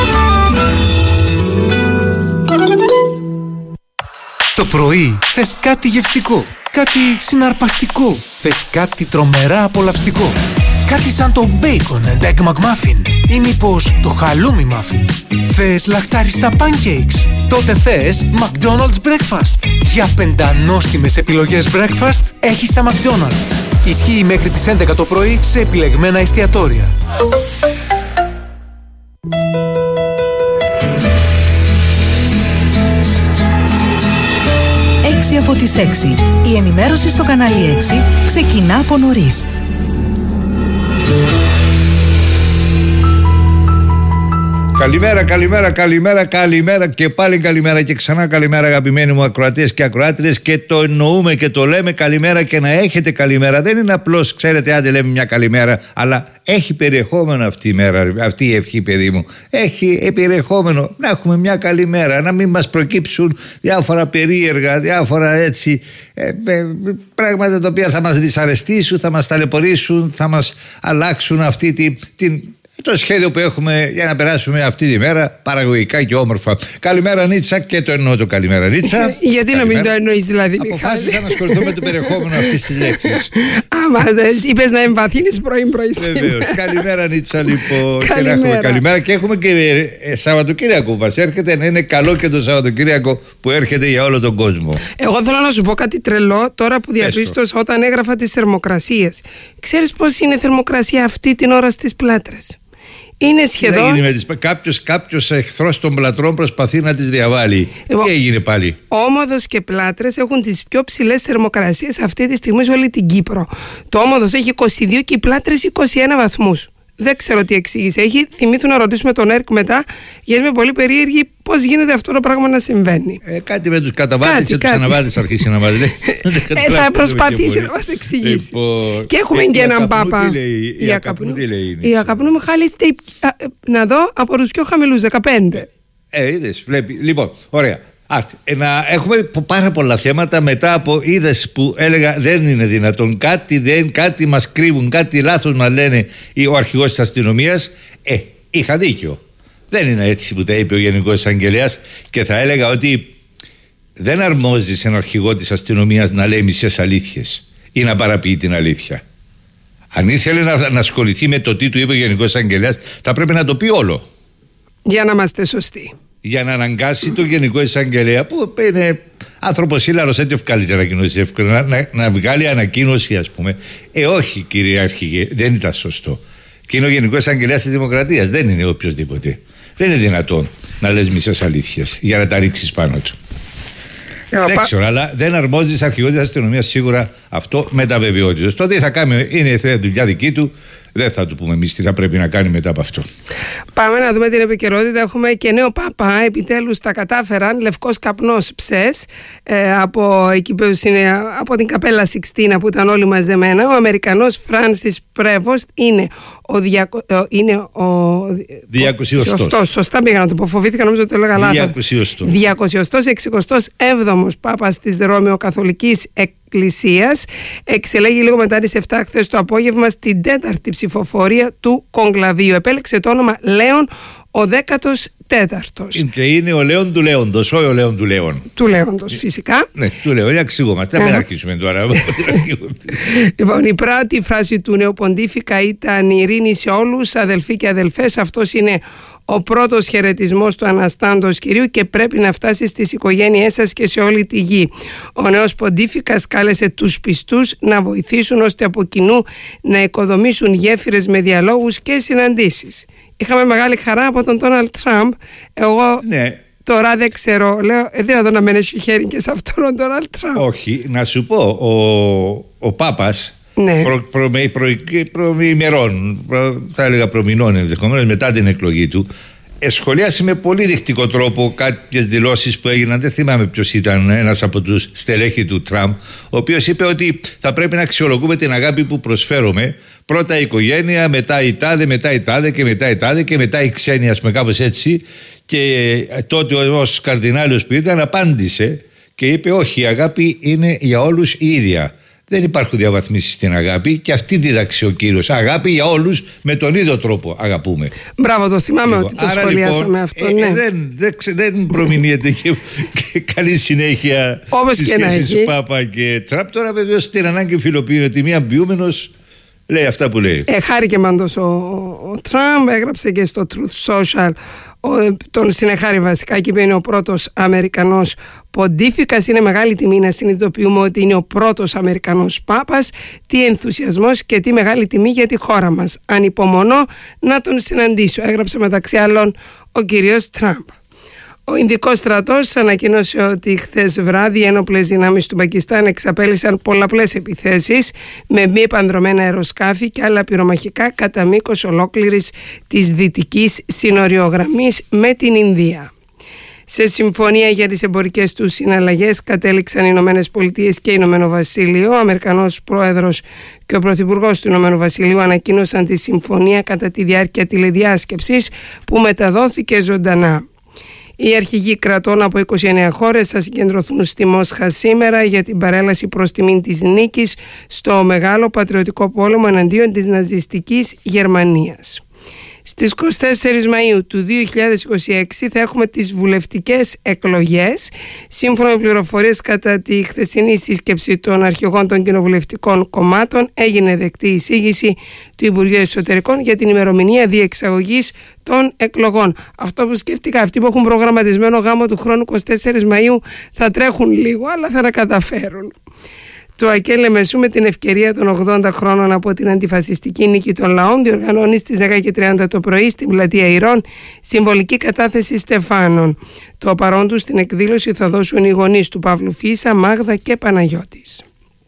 Το πρωί θες κάτι γευστικό, κάτι συναρπαστικό, θες κάτι τρομερά απολαυστικό. Κάτι σαν το Bacon and Egg McMuffin ή μήπως το Halloumi Muffin. Θες λαχτάριστα pancakes? Τότε θες McDonald's Breakfast. Για πεντανόστιμες επιλογές breakfast έχεις τα McDonald's. Ισχύει μέχρι τις έντεκα το πρωί σε επιλεγμένα εστιατόρια. έξι από τις έξι. Η ενημέρωση στο κανάλι έξι ξεκινά από νωρίς. Καλημέρα, καλημέρα, καλημέρα, καλημέρα και πάλι καλημέρα και ξανά καλημέρα, αγαπημένοι μου ακροατές και ακροάτριες, και το εννοούμε και το λέμε καλημέρα και να έχετε καλημέρα. Δεν είναι απλώς, ξέρετε, άντε λέμε μια καλημέρα, αλλά έχει περιεχόμενο αυτή η μέρα, αυτή η ευχή, παιδί μου. Έχει περιεχόμενο να έχουμε μια καλημέρα, να μην μας προκύψουν διάφορα περίεργα, διάφορα έτσι ε, ε, πράγματα τα οποία θα μας δυσαρεστήσουν, θα μας ταλαιπωρήσουν, θα μας αλλάξουν αυτή την, την το σχέδιο που έχουμε για να περάσουμε αυτή τη μέρα παραγωγικά και όμορφα. Καλημέρα Νίτσα, και το εννοώ το καλημέρα Νίτσα. Γιατί να μην το εννοείς δηλαδή? Αποφάσισα να ασχοληθώ με το περιεχόμενο αυτής της λέξης. Άμα είπες να εμβαθύνεις πρωί-πρωί σήμερα. Βεβαίως. Καλημέρα Νίτσα, λοιπόν. Και να έχουμε καλημέρα, και έχουμε και Σαββατοκύριακο που μας έρχεται. Να είναι καλό και το Σαββατοκύριακο που έρχεται για όλο τον κόσμο. Εγώ θέλω να σου πω κάτι τρελό τώρα που διαπίστωσα όταν έγραφα τις θερμοκρασίες. Ξέρεις πώς είναι η θερμοκρασία αυτή την ώρα στις Πλάτρες? Είναι σχεδόν. Κάποιος, κάποιος εχθρός των Πλατρών προσπαθεί να τις διαβάλει. Λοιπόν, τι έγινε πάλι? Όμοδος και Πλάτρες έχουν τις πιο ψηλές θερμοκρασίες αυτή τη στιγμή σε όλη την Κύπρο. Το Όμοδος έχει είκοσι δύο και οι Πλάτρες είκοσι ένα βαθμούς. Δεν ξέρω τι εξήγηση έχει. Θυμήθουν να ρωτήσουμε τον ΕΡΚ μετά, γιατί είμαι πολύ περίεργη πώς γίνεται αυτό το πράγμα να συμβαίνει. Ε, κάτι με τους καταβάτες και τους αναβάτες αρχίσει να βάλει. ε, θα προσπαθήσει να μας εξηγήσει. Λοιπόν, και έχουμε και έναν πάπα. Η Ακαπνού τι λέει? Η Ακαπνού Μιχάλη είστε, να δω, από τους πιο χαμηλούς, δεκαπέντε. Ε, είδες, βλέπει. Λοιπόν, ωραία. Άστε, να έχουμε πάρα πολλά θέματα μετά από είδες που έλεγα δεν είναι δυνατόν, κάτι, δεν, κάτι μας κρύβουν, κάτι λάθος μας λένε ο αρχηγός της αστυνομίας. Ε, είχα δίκιο. Δεν είναι έτσι που τα είπε ο Γενικός Εισαγγελέας, και θα έλεγα ότι δεν αρμόζει σε έναν αρχηγό της αστυνομίας να λέει μισές αλήθειες ή να παραποιεί την αλήθεια. Αν ήθελε να, να ασχοληθεί με το τι του είπε ο Γενικός Εισαγγελέας, θα πρέπει να το πει όλο. Για να είμαστε σωστοί. Για να αναγκάσει τον Γενικό Εισαγγελέα, που είναι άνθρωπος ήλαρος, έτσι βγάλει την ανακοίνωση εύκολα, να, να βγάλει ανακοίνωση, ας πούμε. Ε, όχι, κύριε Αρχηγέ, δεν ήταν σωστό. Και είναι ο Γενικός Εισαγγελέας της Δημοκρατίας, δεν είναι οποιοδήποτε. Δεν είναι δυνατόν να λες μισές αλήθειες για να τα ρίξεις πάνω του. Ε, δεν ξέρω, αλλά δεν αρμόζει αρχηγός της αστυνομίας σίγουρα αυτό με τα βεβαιότητες. Το τι θα κάνει είναι η δουλειά δική του. Δεν θα του πούμε εμείς τι θα πρέπει να κάνει μετά από αυτό. Πάμε να δούμε την επικαιρότητα. Έχουμε και νέο Πάπα. Επιτέλους τα κατάφεραν. Λευκός καπνός ψες ε, από, εκεί που είναι, από την Καπέλα Σικστίνα που ήταν όλοι μαζεμένα. Ο Αμερικανός Φράνσις Πρέβοστ είναι ο, διακο, ε, είναι ο διακοσιοστός. Σωστά πήγα να το πω. Φοβήθηκα, νομίζω ότι το έλεγα λάθος. Διακοσιοστός. Διακοσιοστός, εξηκοστός έβδομος Πάπας της Ρωμαιοκαθολικής Εκκλησίας. Εξελέγει λίγο μετά τις επτά χθες το απόγευμα στην τέταρτη ψηφοφορία του Κογκλαβίου. Επέλεξε το όνομα Λέων ο δέκατος τέταρτος. Και είναι ο Λέων του Λέοντος, όχι ο Λέων του Λέων. Του Λέοντος, φυσικά. Ναι, του Λέων, για αξιγόμαστε. Δεν αρχίσουμε τώρα. Λοιπόν, η πρώτη φράση του νεοποντίφικα ήταν η ειρήνη σε όλους, αδελφοί και αδελφές. Αυτός είναι ο πρώτος χαιρετισμός του Αναστάντος Κυρίου και πρέπει να φτάσει στις οικογένειές σας και σε όλη τη γη. Ο νέος ποντίφικας κάλεσε τους πιστούς να βοηθήσουν ώστε από κοινού να οικοδομήσουν γέφυρες με διαλόγους και συναντήσεις. Είχαμε μεγάλη χαρά από τον Ντόναλντ Τραμπ. Εγώ ναι. Τώρα δεν ξέρω, λέω, δεν θα δω να μένει χέρι και σε αυτόν τον Ντόναλντ Τραμπ. Όχι, να σου πω, ο, ο Πάπας ναι. προ, προ, προ, προ, προημερών, προ, θα έλεγα προμηνών ενδεχομένως, μετά την εκλογή του, σχολιάσει με πολύ δεικτικό τρόπο κάποιες δηλώσεις που έγιναν. Δεν θυμάμαι ποιος ήταν, ένας από τους στελέχη του Τραμπ, ο οποίος είπε ότι θα πρέπει να αξιολογούμε την αγάπη που προσφέρουμε. Πρώτα η οικογένεια, μετά η τάδε, μετά η τάδε και μετά η τάδε και μετά η ξένη, ας πούμε, κάπως έτσι. Και τότε ο καρδινάλιος που ήταν απάντησε και είπε όχι, η αγάπη είναι για όλους η ίδια. Δεν υπάρχουν διαβαθμίσεις στην αγάπη και αυτή δίδαξε ο κύριος. Αγάπη για όλους με τον ίδιο τρόπο αγαπούμε. Μπράβο, το θυμάμαι λοιπόν, ότι το άρα, σχολιάσαμε λοιπόν, αυτό. Ε, ναι. Δεν, δεν, δεν προμηνύεται και, και καλή συνέχεια στις σχέσεις Πάπα και Τραμπ. Τώρα βεβαίως την ανάγκη φιλοποιεί ότι μία μπιούμενος λέει αυτά που λέει. Ε, χάρηκε μαντός ο, ο Τραμπ, έγραψε και στο Truth Social. Ο, τον συνεχάρει βασικά και είπε είναι ο πρώτος Αμερικανός ποντίφικας. Είναι μεγάλη τιμή να συνειδητοποιούμε ότι είναι ο πρώτος Αμερικανός Πάπας. Τι ενθουσιασμός και τι μεγάλη τιμή για τη χώρα μας. Ανυπομονώ να τον συναντήσω, έγραψε μεταξύ άλλων ο κύριος Τραμπ. Ο Ινδικός στρατός ανακοίνωσε ότι χθες βράδυ οι ένοπλες δυνάμεις του Πακιστάν εξαπέλυσαν πολλαπλές επιθέσεις με μη επανδρομένα αεροσκάφη και άλλα πυρομαχικά κατά μήκος ολόκληρης της δυτικής συνοριογραμμής με την Ινδία. Σε συμφωνία για τις εμπορικές τους συναλλαγές κατέληξαν οι Ηνωμένες Πολιτείες και Ηνωμένο Βασίλειο. Ο Αμερικανός Πρόεδρος και ο Πρωθυπουργός του Ηνωμένου Βασιλείου ανακοίνωσαν τη συμφωνία κατά τη διάρκεια τηλεδιάσκεψης που μεταδόθηκε ζωντανά. Οι αρχηγοί κρατών από είκοσι εννέα χώρες θα συγκεντρωθούν στη Μόσχα σήμερα για την παρέλαση προς τιμήν της νίκης στο μεγάλο πατριωτικό πόλεμο εναντίον της ναζιστικής Γερμανίας. Στις είκοσι τέσσερις Μαΐου του δύο χιλιάδες είκοσι έξι θα έχουμε τις βουλευτικές εκλογές. Σύμφωνα με πληροφορίες κατά τη χθεσινή σύσκεψη των αρχηγών των κοινοβουλευτικών κομμάτων έγινε δεκτή εισήγηση του Υπουργείου Εσωτερικών για την ημερομηνία διεξαγωγής των εκλογών. Αυτό που σκέφτηκα, αυτοί που έχουν προγραμματισμένο γάμο του χρόνου είκοσι τέσσερις Μαΐου θα τρέχουν λίγο, αλλά θα τα καταφέρουν. Το ΑΚΕΛ Μεσού με την ευκαιρία των ογδόντα χρόνων από την αντιφασιστική νίκη των λαών διοργανώνει στις δέκα και τριάντα το πρωί στην πλατεία Ηρών συμβολική κατάθεση στεφάνων. Το παρόν του στην εκδήλωση θα δώσουν οι γονείς του Παύλου Φίσα, Μάγδα και Παναγιώτης.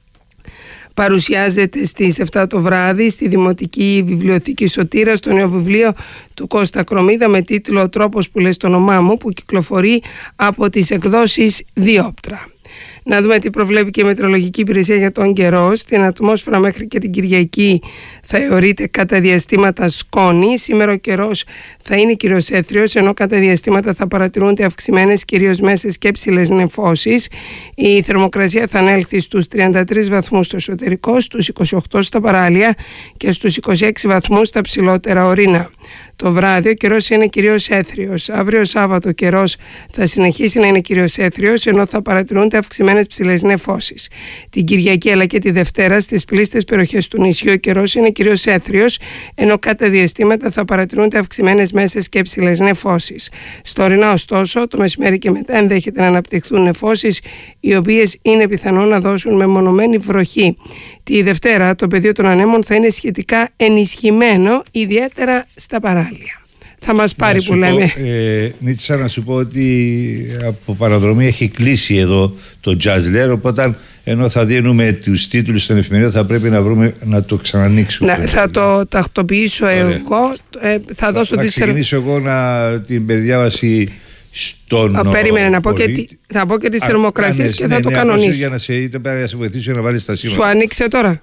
Παρουσιάζεται στις επτά το βράδυ στη Δημοτική Βιβλιοθήκη Σωτήρας το νέο βιβλίο του Κώστα Κρομίδα με τίτλο «Ο τρόπος που λες το όνομά μου» που κυκλοφορεί από τις εκδόσεις Διόπτρα. Να δούμε τι προβλέπει και η Μετεωρολογική Υπηρεσία για τον καιρό. Στην ατμόσφαιρα μέχρι και την Κυριακή θα αιωρείται κατά διαστήματα σκόνη. Σήμερα ο καιρός θα είναι κυρίως έθριος, ενώ κατά διαστήματα θα παρατηρούνται αυξημένες κυρίως μέσες και ψηλές νεφώσεις. Η θερμοκρασία θα ανέλθει στους τριάντα τρεις βαθμούς στο εσωτερικό, στους είκοσι οκτώ στα παράλια και στους είκοσι έξι βαθμούς στα ψηλότερα ορεινά. Το βράδυ ο καιρός είναι κυρίως έθριος. Αύριο Σάββατο ο καιρός θα συνεχίσει να είναι κυρίως έθριος, ενώ θα παρατηρούνται αυξημένες ψηλές νεφώσεις. Την Κυριακή αλλά και τη Δευτέρα στις πλήστες περιοχές του νησιού ο καιρός είναι κυρίως έθριος, ενώ κατά διαστήματα θα παρατηρούνται αυξημένες μέσες και ψηλές νεφώσεις. Στο ορεινά, ωστόσο, το μεσημέρι και μετά ενδέχεται να αναπτυχθούν νεφώσεις, οι οποίες είναι πιθανό να δώσουν μεμονωμένη βροχή. Τη Δευτέρα το πεδίο των ανέμων θα είναι σχετικά ενισχυμένο, ιδιαίτερα στα παράλια. Θα μας πάρει που λέμε. Ε, Νίτσα, να σου πω ότι από παραδρομή έχει κλείσει εδώ το Jazzler, οπότε ενώ θα δίνουμε τους τίτλους στον εφημερίδα θα πρέπει να βρούμε να το ξανανοίξουμε. Να, θα το τακτοποιήσω εγώ. Ε, θα δώσω θα τη ξεκινήσω σερ... εγώ να την περιδιάβαση στον. Α, περίμενε να πω και, τη, θα πω και τις θερμοκρασίες και ναι, θα ναι, το ναι, κανονίσω. Για να σε, είτε πέρα, να σε βοηθήσω να βάλεις τα σήματα. Σου άνοιξε τώρα?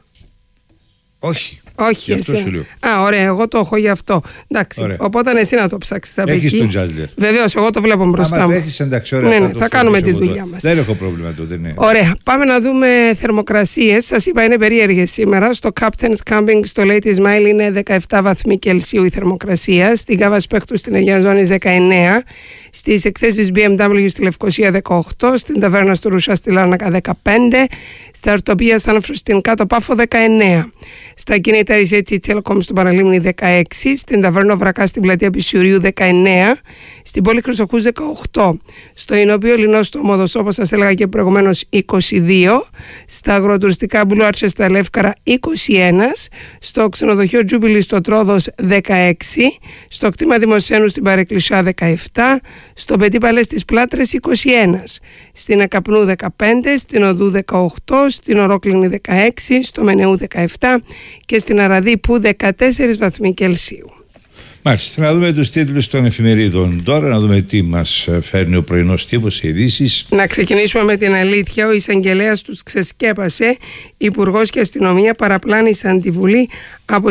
Όχι. Όχι, εσύ. Α, ωραία, εγώ το έχω γι' αυτό. Εντάξει, ωραία. Οπότε εσύ να το ψάξεις από έχεις εκεί. Έχεις τον Jazzler. Βεβαίως, εγώ το βλέπω μπροστά άμα μου. το έχεις, εντάξει, ωραία. Ναι, ναι, θα, θα κάνουμε τη δουλειά μας. Δεν έχω πρόβλημα τότε, ναι. Ωραία, πάμε να δούμε θερμοκρασίες. Σας είπα είναι περίεργες σήμερα. Στο Captain's Camping στο Lady Ismail είναι δεκαεπτά βαθμοί Κελσίου η θερμοκρασία. Στην Κάβα Σπέκτου στην Αγία Ζώνης δεκαεννέα. Στις εκθέσεις μπι εμ ντάμπλιου στη Λευκοσία δεκαοκτώ. Στην Ταβέρνα στο Ρουσά στη Λάρνακα δεκαπέντε. Στα Ορτοπία στην Κάτω Πάφο δεκαεννέα. Στα κινητά Ριζέτσι Τσέλκομ στον Παραλίμνη δεκαέξι. Στην Ταβέρνα Βρακά στην Πλατεία Πισιουρίου δεκαεννέα. Στην Πόλη Χρυσοχούς δεκαοκτώ. Στο Ινόπιο Λινός στο Μόδος, όπως σας έλεγα και προηγουμένως, είκοσι δύο. Στα αγροτουριστικά Μπουλουάρτσε στα Λεύκαρα είκοσι ένα. Στο ξενοδοχείο Τζούμπιλι στο Τρόδος δεκαέξι. Στο κτήμα Δημοσένου στην Παρεκκλησιά δεκαεπτά. Στο Πετί Παλές της Πλάτρες είκοσι ένα. Στην Ακαπνού δεκαπέντε. Στην Οδού δεκαοκτώ. Στην Ορόκληνη δεκαέξι. Στο Μενεού δεκαεπτά. Και στην Αραδίπου δεκατέσσερις βαθμοί Κελσίου. Μάλιστα, να δούμε τους τίτλους των εφημερίδων τώρα, να δούμε τι μας φέρνει ο πρωινός τύπος σε ειδήσεις. Να ξεκινήσουμε με την αλήθεια. Ο εισαγγελέας τους ξεσκέπασε. Υπουργός και αστυνομία παραπλάνησαν τη Βουλή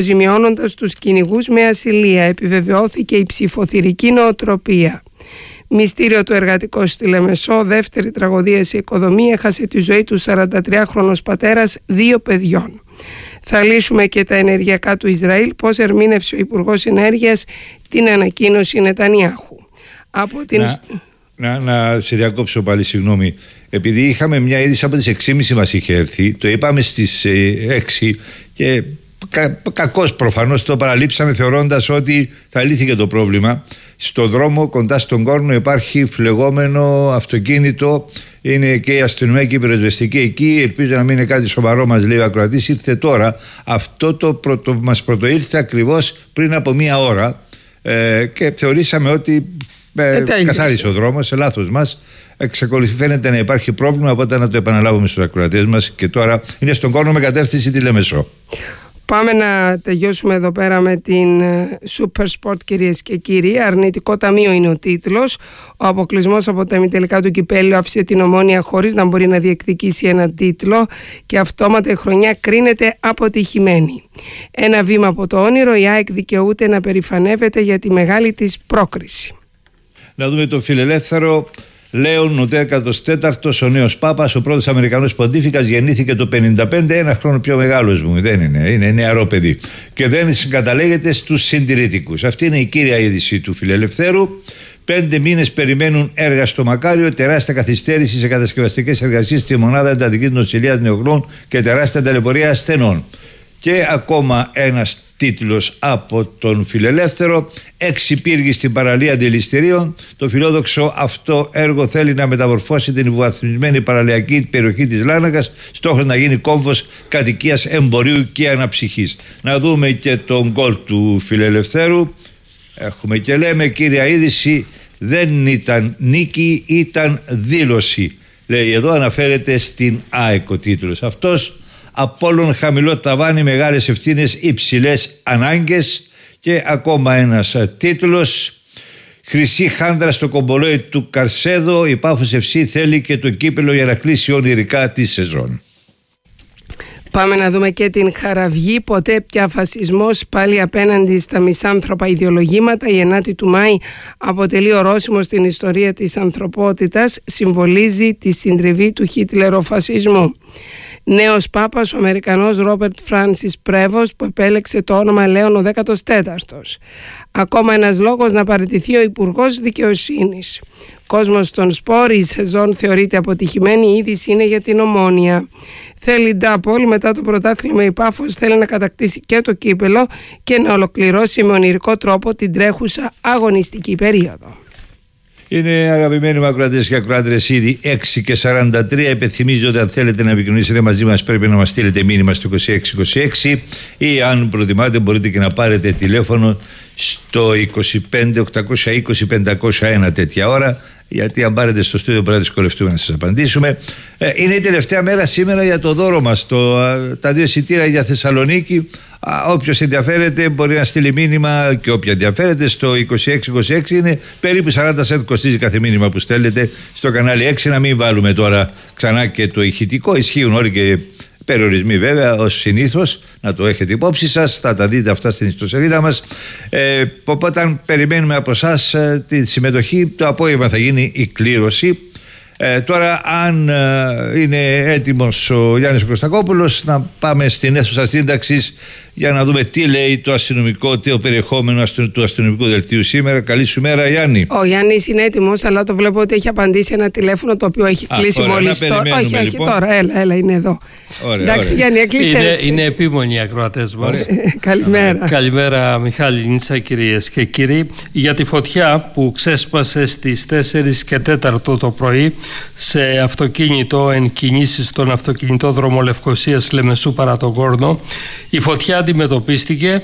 αποζημιώνοντας τους κυνηγούς με ασυλία. Επιβεβαιώθηκε η ψηφοθυρική νοοτροπία. Μυστήριο του εργατικού στη Λεμεσό, δεύτερη τραγωδία σε οικοδομή, έχασε τη ζωή του σαραντατριάχρονος πατέρας δύο παιδιών. Θα λύσουμε και τα ενεργειακά του Ισραήλ, πώς ερμήνευσε ο Υπουργός Ενέργειας την ανακοίνωση Νετανιάχου. Από την... Να, να, να σε διακόψω πάλι, συγγνώμη. Επειδή είχαμε μια είδηση από τις έξι και μισή μας είχε έρθει, το είπαμε στις έξι και κα, κακώς προφανώς το παραλείψαμε θεωρώντας ότι θα λύθηκε το πρόβλημα. Στο δρόμο κοντά στον Κόρνο υπάρχει φλεγόμενο αυτοκίνητο, είναι και η αστυνομία και η πυροσβεστική εκεί. Ελπίζω να μην είναι κάτι σοβαρό, μας λέει ο ακροατής. Ήρθε τώρα. Αυτό το πρωτο, μας πρωτοήρθε ακριβώς πριν από μία ώρα ε, και θεωρήσαμε ότι ε, ε, καθάρισε ο δρόμος, σε λάθος μας. Εξακολουθεί φαίνεται να υπάρχει πρόβλημα, οπότε να το επαναλάβουμε στους ακροατές μας. Και τώρα είναι στον Κόρνο με κατεύθυνση τη Λεμεσό. Πάμε να τελειώσουμε εδώ πέρα με την Super Sport, κυρίες και κύριοι. Αρνητικό ταμείο είναι ο τίτλος. Ο αποκλεισμός από τα ημιτελικά του κυπέλλου άφησε την Ομόνοια χωρίς να μπορεί να διεκδικήσει ένα τίτλο και αυτόματα η χρονιά κρίνεται αποτυχημένη. Ένα βήμα από το όνειρο, η ΑΕΚ δικαιούται να περηφανεύεται για τη μεγάλη της πρόκριση. Να δούμε το φιλελεύθερο. Λέων, ο δέκατος τέταρτος, ο νέος Πάπας, ο πρώτος Αμερικανός Ποντίφικας, γεννήθηκε το πενήντα πέντε, ένα χρόνο πιο μεγάλος μου, δεν είναι, είναι νεαρό παιδί. Και δεν συγκαταλέγεται στους συντηρητικούς. Αυτή είναι η κύρια είδηση του φιλελευθέρου. Πέντε μήνες περιμένουν έργα στο Μακάριο, τεράστια καθυστέρηση σε κατασκευαστικές εργασίες στη μονάδα εντατικής νοσηλείας νεογνών και τεράστια ταλαιπωρία ασθενών. Και ακόμα ένας τίτλος από τον φιλελεύθερο. Έξι πύργοι στην παραλία αντιληστηρίων. Το φιλόδοξο αυτό έργο θέλει να μεταμορφώσει την υποβαθμισμένη παραλιακή περιοχή της Λάνακας, στόχος να γίνει κόμβος κατοικίας, εμπορίου και αναψυχής. Να δούμε και τον γκολ του φιλελευθέρου. Έχουμε και λέμε, κύρια είδηση, δεν ήταν νίκη, ήταν δήλωση. Λέει εδώ, αναφέρεται στην ΑΕΚ ο τίτλος αυτός. Απόλλων χαμηλό ταβάνι, μεγάλες ευθύνες, υψηλές ανάγκες. Και ακόμα ένας τίτλος. Χρυσή χάντρα στο κομπολόι του Καρσέδο. Η Πάφος Ευσύ θέλει και το κύπελο για να κλείσει ονειρικά τη σεζόν. Πάμε να δούμε και την Χαραυγή. Ποτέ πια φασισμός, πάλι απέναντι στα μισάνθρωπα ιδεολογήματα. Η ενάτη του Μάη αποτελεί ορόσημο στην ιστορία της ανθρωπότητας. Συμβολίζει τη συντριβή του χιτλεροφασισμού. Νέος Πάπας, ο Αμερικανός Ρόμπερτ Φράνσις Πρέβος, που επέλεξε το όνομα Λέων ο δέκατος τέταρτος. Ακόμα ένας λόγος να παραιτηθεί ο Υπουργός Δικαιοσύνης. Κόσμος των σπορ, η σεζόν θεωρείται αποτυχημένη, η είδηση είναι για την Ομόνοια. Θέλει Ντάπολ, μετά το πρωτάθλημα η Πάφος θέλει να κατακτήσει και το κύπελο και να ολοκληρώσει με ονειρικό τρόπο την τρέχουσα αγωνιστική περίοδο. Είναι, αγαπημένοι μου ακροατές και ακροάτρες, ήδη έξι και σαράντα τρία. Επιθυμίζω ότι αν θέλετε να επικοινωνήσετε μαζί μας πρέπει να μας στείλετε μήνυμα στο είκοσι έξι είκοσι έξι ή αν προτιμάτε μπορείτε και να πάρετε τηλέφωνο στο είκοσι πέντε οκτακόσια είκοσι πεντακόσια ένα τέτοια ώρα, γιατί αν πάρετε στο στούντιο πρέπει να δυσκολευτούμε να σας απαντήσουμε. Ε, είναι η τελευταία μέρα σήμερα για το δώρο μας, το, τα δύο εισιτήρια για Θεσσαλονίκη. Όποιος ενδιαφέρεται μπορεί να στείλει μήνυμα, και όποια ενδιαφέρεται, στο είκοσι έξι είκοσι έξι. Είναι περίπου σαράντα σέντ κοστίζει κάθε μήνυμα που στέλνετε στο κανάλι έξι. Να μην βάλουμε τώρα ξανά και το ηχητικό. Ισχύουν όλοι και περιορισμοί βέβαια, ως συνήθως, να το έχετε υπόψη σας. Θα τα δείτε αυτά στην ιστοσελίδα μας. ε, Οπότε περιμένουμε από εσάς ε, τη συμμετοχή. Το απόγευμα θα γίνει η κλήρωση. Ε, τώρα αν ε, είναι έτοιμος ο Γιάννης Κωστακόπουλος, να πάμε στην αίθουσα σύνταξης για να δούμε τι λέει το αστυνομικό, το περιεχόμενο του αστυνομικού δελτίου σήμερα. Καλή σου μέρα, Γιάννη. Ο Γιάννης είναι έτοιμος, αλλά το βλέπω ότι έχει απαντήσει ένα τηλέφωνο το οποίο έχει κλείσει μόλις τώρα. Όχι, όχι, λοιπόν. τώρα, έλα, έλα, είναι εδώ. Ωραία, εντάξει, ωραία. Γιάννη, έκλεισε. Είναι, είναι επίμονοι οι ακροατές μας. Καλημέρα. Καλημέρα, Μιχάλη Νίτσα, κυρίες και κύριοι. Για τη φωτιά που ξέσπασε στις τέσσερις και τέσσερα το πρωί σε αυτοκίνητο εν κινήσει στον αυτοκινητόδρομο Λευκωσίας Λεμεσού παρά τον Κόρνο, η φωτιά αντιμετωπίστηκε,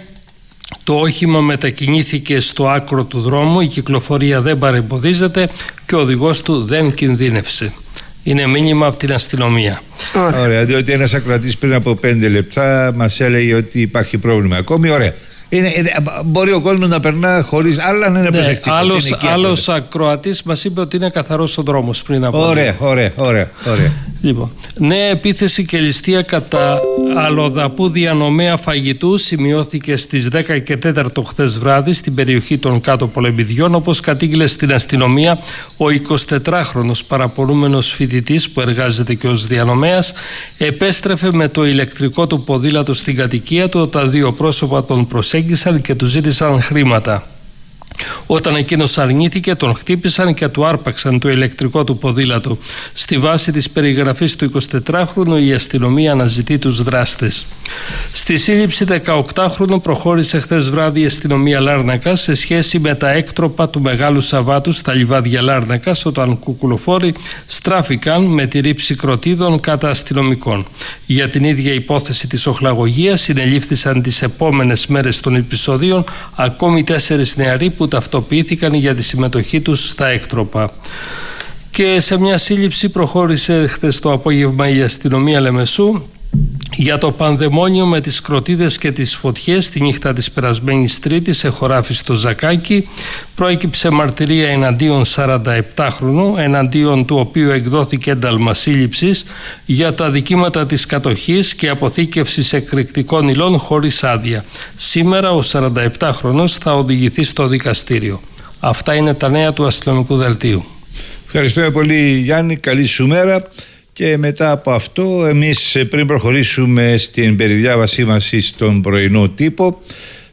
το όχημα μετακινήθηκε στο άκρο του δρόμου, η κυκλοφορία δεν παρεμποδίζεται και ο οδηγός του δεν κινδύνευσε. Είναι μήνυμα από την αστυνομία. Ωραία, Ωραία διότι ένας ακροατής πριν από πέντε λεπτά μας έλεγε ότι υπάρχει πρόβλημα ακόμη. Ωραία. Είναι, είναι, μπορεί ο κόσμος να περνά χωρίς, αλλά να είναι προσεκτικός. Ναι, άλλος, άλλος ακροατής μας είπε ότι είναι καθαρός ο δρόμος πριν από. Ωραία, ωραία, ωραία, ωραία. Λοιπόν, νέα επίθεση και ληστεία κατά αλλοδαπού διανομέα φαγητού σημειώθηκε στις δέκα και τέσσερα χθες βράδυ στην περιοχή των Κάτω Πολεμιδιών, όπως κατήγγειλε στην αστυνομία ο εικοσιτετράχρονος παραπονούμενος φοιτητής που εργάζεται και ως διανομέας. Επέστρεφε με το ηλεκτρικό του ποδήλατο στην κατοικία του. Τα δύο πρόσωπα τον προσέγγισαν και του ζήτησαν χρήματα. Όταν εκείνος αρνήθηκε, τον χτύπησαν και του άρπαξαν το ηλεκτρικό του ποδήλατο. Στη βάση της περιγραφής του εικοσιτετράχρονου η αστυνομία αναζητεί τους δράστες. Στη σύλληψη δεκαοκτάχρονου προχώρησε χθες βράδυ η αστυνομία Λάρνακας σε σχέση με τα έκτροπα του Μεγάλου Σαββάτου στα λιβάδια Λάρνακας, όταν κουκουλοφόροι στράφηκαν με τη ρήψη κροτίδων κατά αστυνομικών. Για την ίδια υπόθεση της οχλαγωγίας συνελήφθησαν τις επόμενες μέρες των επεισοδίων ακόμη τέσσερις νεαροί που ταυτοποιήθηκαν για τη συμμετοχή τους στα έκτροπα. Και σε μια σύλληψη προχώρησε χθες το απόγευμα η αστυνομία Λεμεσού για το πανδαιμόνιο με τις κροτίδες και τις φωτιές τη νύχτα της περασμένης Τρίτης σε χωράφι στο Ζακάκι. Προέκυψε μαρτυρία εναντίον σαρανταεπτάχρονου, εναντίον του οποίου εκδόθηκε ένταλμα σύλληψης για τα δικήματα της κατοχής και αποθήκευσης εκρηκτικών υλών χωρίς άδεια. Σήμερα ο σαρανταεπτάχρονος θα οδηγηθεί στο δικαστήριο. Αυτά είναι τα νέα του αστυνομικού δελτίου. Ευχαριστούμε πολύ, Γιάννη, καλή σου μέρα. Και μετά από αυτό, εμείς πριν προχωρήσουμε στην περιδιάβασή μας στον πρωινό τύπο,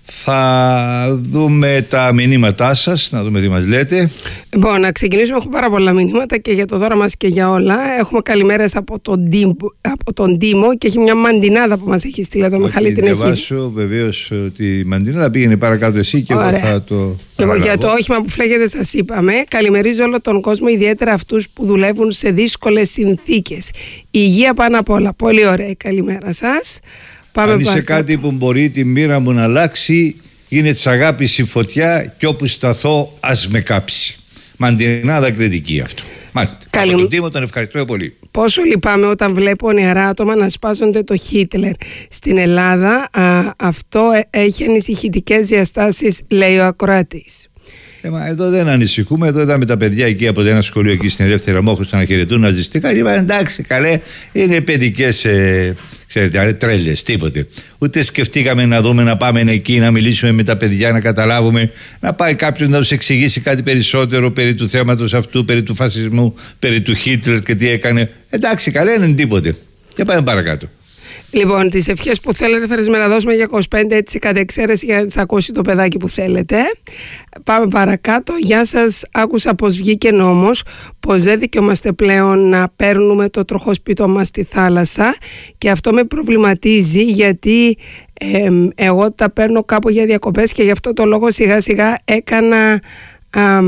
θα δούμε τα μηνύματά σας, να δούμε τι μας λέτε. Λοιπόν, να ξεκινήσουμε. Έχουμε πάρα πολλά μηνύματα και για το δώρο μας και για όλα. Έχουμε καλημέρες από τον Δήμο, από τον Δήμο και έχει μια μαντινάδα που μας έχει στείλει εδώ. Μιχαλή, την έχει. Θα διαβάσω βεβαίως ότι η μαντινάδα πήγαινε παρακάτω εσύ και Ωραία. Εγώ θα το Λοιπόν, για το όχημα που φλέγεται σας είπαμε. Καλημερίζω όλο τον κόσμο, ιδιαίτερα αυτούς που δουλεύουν σε δύσκολες συνθήκες. Υγεία πάνω απ' όλα. Πολύ ωραία η καλημέρα σας. Πάμε Αν είσαι κάτι που μπορεί τη μοίρα μου να αλλάξει, είναι της αγάπης η φωτιά και όπου σταθώ ας με κάψει. Μαντινάδα κριτική αυτό. Μάλιστα. Καλη... Από τον Τίμο τον ευχαριστώ πολύ. Πόσο λυπάμαι όταν βλέπω νεαρά άτομα να σπάζονται το Χίτλερ. Στην Ελλάδα α, αυτό έχει ανησυχητικές διαστάσεις, λέει ο ακροατής. Ε, μα εδώ δεν ανησυχούμε. Εδώ είδαμε τα παιδιά εκεί από ένα σχολείο εκεί στην Ελεύθερα Μόχωση να χαιρετούν ναζιστικά. Και είπαν εντάξει, καλέ, είναι παιδικές ε, ξέρετε, τρέλες, τίποτε. Ούτε σκεφτήκαμε να δούμε, να πάμε εκεί, να μιλήσουμε με τα παιδιά, να καταλάβουμε, να πάει κάποιος να τους εξηγήσει κάτι περισσότερο περί του θέματος αυτού, περί του φασισμού, περί του Χίτλερ και τι έκανε. Εντάξει, καλέ, δεν είναι τίποτε. Και πάμε παρακάτω. Λοιπόν, τις ευχές που θέλετε θα τις μεταδώσουμε για είκοσι πέντε, έτσι κατ' εξαίρεση, για να τις ακούσει το παιδάκι που θέλετε. Πάμε παρακάτω. Γεια σας, άκουσα πως βγήκε νόμος πως δεν δικαιούμαστε πλέον να παίρνουμε το τροχόσπιτο μας στη θάλασσα και αυτό με προβληματίζει γιατί ε, εγώ τα παίρνω κάπου για διακοπές και γι' αυτό το λόγο σιγά σιγά έκανα... Α,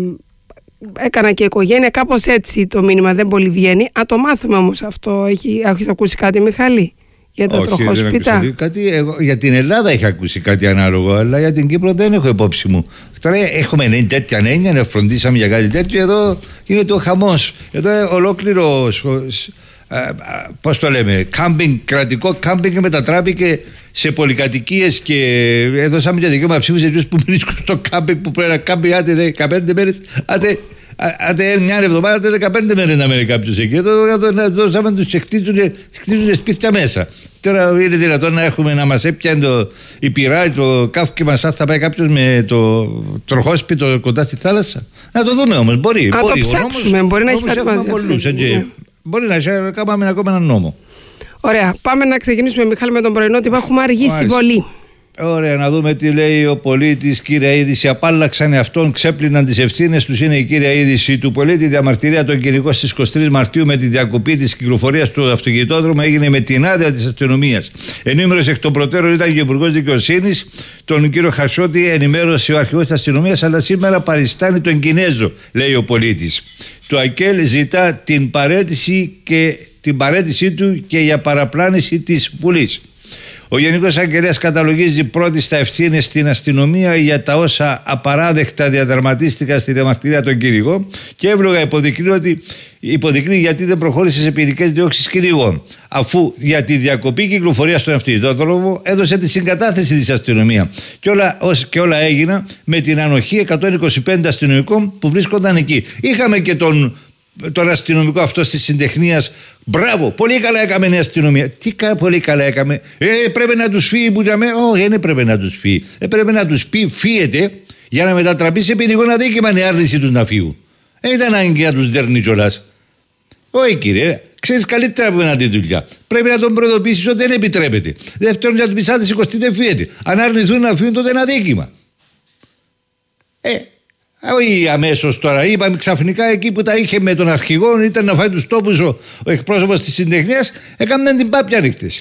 έκανα και οικογένεια, κάπως έτσι το μήνυμα, δεν πολύ βγαίνει. Α, το μάθουμε όμως αυτό. Έχει, έχεις ακούσει κάτι, Μιχαλή, για τα τροχόσπιτα? Κάτι, εγώ, για την Ελλάδα είχα ακούσει κάτι ανάλογο, αλλά για την Κύπρο δεν έχω υπόψη μου. Τώρα έχουμε τέτοια έννοια, να φροντίσαμε για κάτι τέτοιο. Εδώ γίνεται ο χαμός. Εδώ ολόκληρο, πώς το λέμε, κάμπινγκ, κρατικό κάμπινγκ μετατράπηκε σε πολυκατοικίες και έδωσαμε και δικαίωμα ψήφου σε αυτούς που βρίσκουν στο κάμπινγκ που πρέπει να κάμπει άντε δεκαπέντε μέρες, άντε, άντε μια εβδομάδα, άντε δεκαπέντε μέρες να μένει κάποιος εκεί. Εδώ δώσαμε τους χτίζουν σπίτια μέσα. Τώρα είναι δυνατόν να έχουμε να μας έπιανε το, η πυρά, το κάφκι μας, θα πάει κάποιος με το τροχόσπιτο κοντά στη θάλασσα. Να το δούμε όμως, μπορεί. Να μπορεί. το ψάξουμε, μπορεί να έχει κάτι μαζί. Ναι. Μπορεί να κάνουμε ακόμα έναν νόμο. Ωραία, πάμε να ξεκινήσουμε, Μιχάλη, με τον πρωινό τύπο. Έχουμε αργήσει Μάλιστα. πολύ. Ωραία, να δούμε τι λέει ο πολίτης. Κύρια είδηση, απάλλαξαν αυτόν, ξέπλυναν τις ευθύνες τους. Είναι η κύρια είδηση του πολίτη. Διαμαρτυρία τον κυρικό στις είκοσι τρεις Μαρτίου με τη διακοπή της κυκλοφορίας του αυτοκινητόδρομου έγινε με την άδεια της αστυνομίας. Ενήμερος εκ των προτέρων ήταν και ο Υπουργός Δικαιοσύνης, τον κύριο Χασότη, ενημέρωσε ο αρχηγός της αστυνομίας, αλλά σήμερα παριστάνει τον Κινέζο, λέει ο πολίτης. Το ΑΚΕΛ ζητά την παρέτηση και την παρέτησή του και για παραπλάνηση της Βουλής. Ο Γενικός Αγγελέας καταλογίζει πρώτη στα ευθύνες στην αστυνομία για τα όσα απαράδεκτα διαδραματίστηκαν στη διαμαρτυρία των κυνηγών και εύλογα υποδεικνύει ότι υποδεικνύει γιατί δεν προχώρησε σε ποινικές διώξεις κυνηγών, αφού για τη διακοπή κυκλοφορία στον αυτοκινητόδρομο έδωσε τη συγκατάθεση της αστυνομία. Και όλα, και όλα έγιναν με την ανοχή εκατόν είκοσι πέντε αστυνομικών που βρίσκονταν εκεί. Είχαμε και τον τον αστυνομικό αυτό τη συντεχνίας. Μπράβο, πολύ καλά έκαμε η αστυνομία. Τι κα, πολύ καλά έκαμε. Ε, πρέπει να τους φύγει που τζαμε. Όχι, δεν πρέπει να τους φύγει. Ε, πρέπει να τους πει, φύγετε για να μετατραπεί σε ποινικό αδίκημα η άρνηση τους να φύγουν. Δεν ήταν ανάγκη να τους δέρνει κιόλας. Όχι κύριε, ξέρεις καλύτερα από τη δουλειά. Πρέπει να τον προειδοποιήσεις ότι δεν επιτρέπεται. Δεύτερον, για του μισάτε σηκωστεί δεν φύγετε. Αν αρνηθούν να φύγουν, τότε είναι αδίκημα. Ε, όχι αμέσως τώρα. Είπαμε ξαφνικά εκεί που τα είχε με τον αρχηγό, ήταν να φάει τους τόπους ο, ο εκπρόσωπος της συντεχνίας, έκαναν την πάπια νύχτες.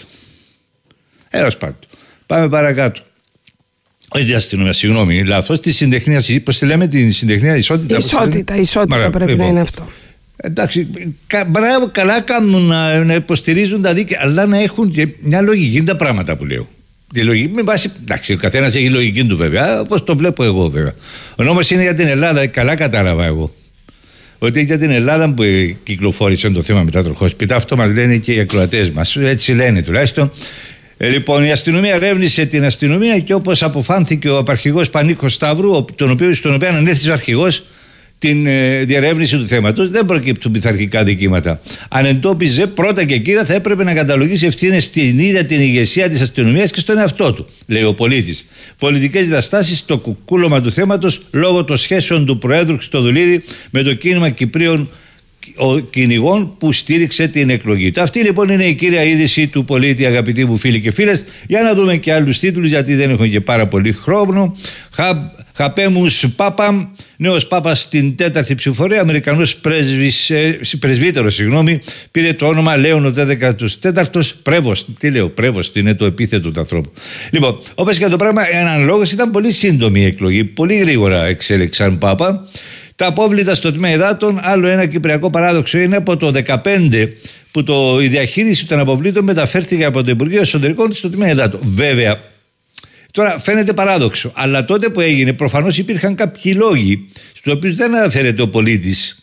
Ένας πάντων. Πάμε παρακάτω. Όχι την αστυνομία, συγγνώμη, λάθος. Τη συντεχνία, πώς τη λέμε, την συντεχνία, ισότητα. Ισότητα, ισότητα Μαρα, πρέπει λοιπόν. να είναι αυτό. Εντάξει, κα, μπράβο, καλά κάνουν να, να υποστηρίζουν τα δίκαια, αλλά να έχουν και μια λογική τα πράγματα που λέω. Τη λογική, με βάση, εντάξει, ο καθένας έχει λογική του βέβαια, όπως το βλέπω εγώ βέβαια. Ο νόμος είναι για την Ελλάδα, καλά κατάλαβα εγώ. Ότι για την Ελλάδα που κυκλοφόρησε το θέμα μετά το τροχόσπιτα, αυτό μας λένε και οι ακροατές μας, έτσι λένε τουλάχιστον. Ε, λοιπόν, η αστυνομία ερεύνησε την αστυνομία και όπως αποφάνθηκε ο απαρχηγός Πανίκος Σταύρου, τον οποίο, στον οποίο ανέθεσε ο αρχηγός την ε, διερεύνηση του θέματος, δεν προκύπτουν πειθαρχικά δικήματα. Αν εντόπιζε πρώτα και κύρα, θα έπρεπε να καταλογίσει ευθύνες στην ίδια την ηγεσία της αστυνομίας και στον εαυτό του, λέει ο πολίτης. Πολιτικές διαστάσεις στο κουκούλωμα του θέματος λόγω των σχέσεων του Προέδρου Χριστοδουλίδη με το κίνημα Κυπρίων ο κυνηγών που στήριξε την εκλογή του. Αυτή λοιπόν είναι η κύρια είδηση του πολίτη, αγαπητοί μου φίλοι και φίλες. Για να δούμε και άλλους τίτλους, γιατί δεν έχω και πάρα πολύ χρόνο. Χαπέμους Πάπα, νέος Πάπας στην τέταρτη ψηφοφορία, Αμερικανός πρέσβης, ε, πρεσβύτερος, συγγνώμη, πήρε το όνομα Λέων ο δέκατος τέταρτος Πρέβοστ. Τι λέω, Πρέβοστ είναι το επίθετο του ανθρώπου. Λοιπόν, όπως και το πράγμα, έναν λόγο ήταν πολύ σύντομη η εκλογή, πολύ γρήγορα εξέλεξαν Πάπα. Τα απόβλητα στο τμήμα υδάτων, άλλο ένα κυπριακό παράδοξο είναι από το δεκαπέντε που το, η διαχείριση των αποβλήτων μεταφέρθηκε από το Υπουργείο Εσωτερικών στο τμήμα υδάτων. Βέβαια, τώρα φαίνεται παράδοξο, αλλά τότε που έγινε προφανώς υπήρχαν κάποιοι λόγοι στους οποίους δεν αναφέρεται ο πολίτης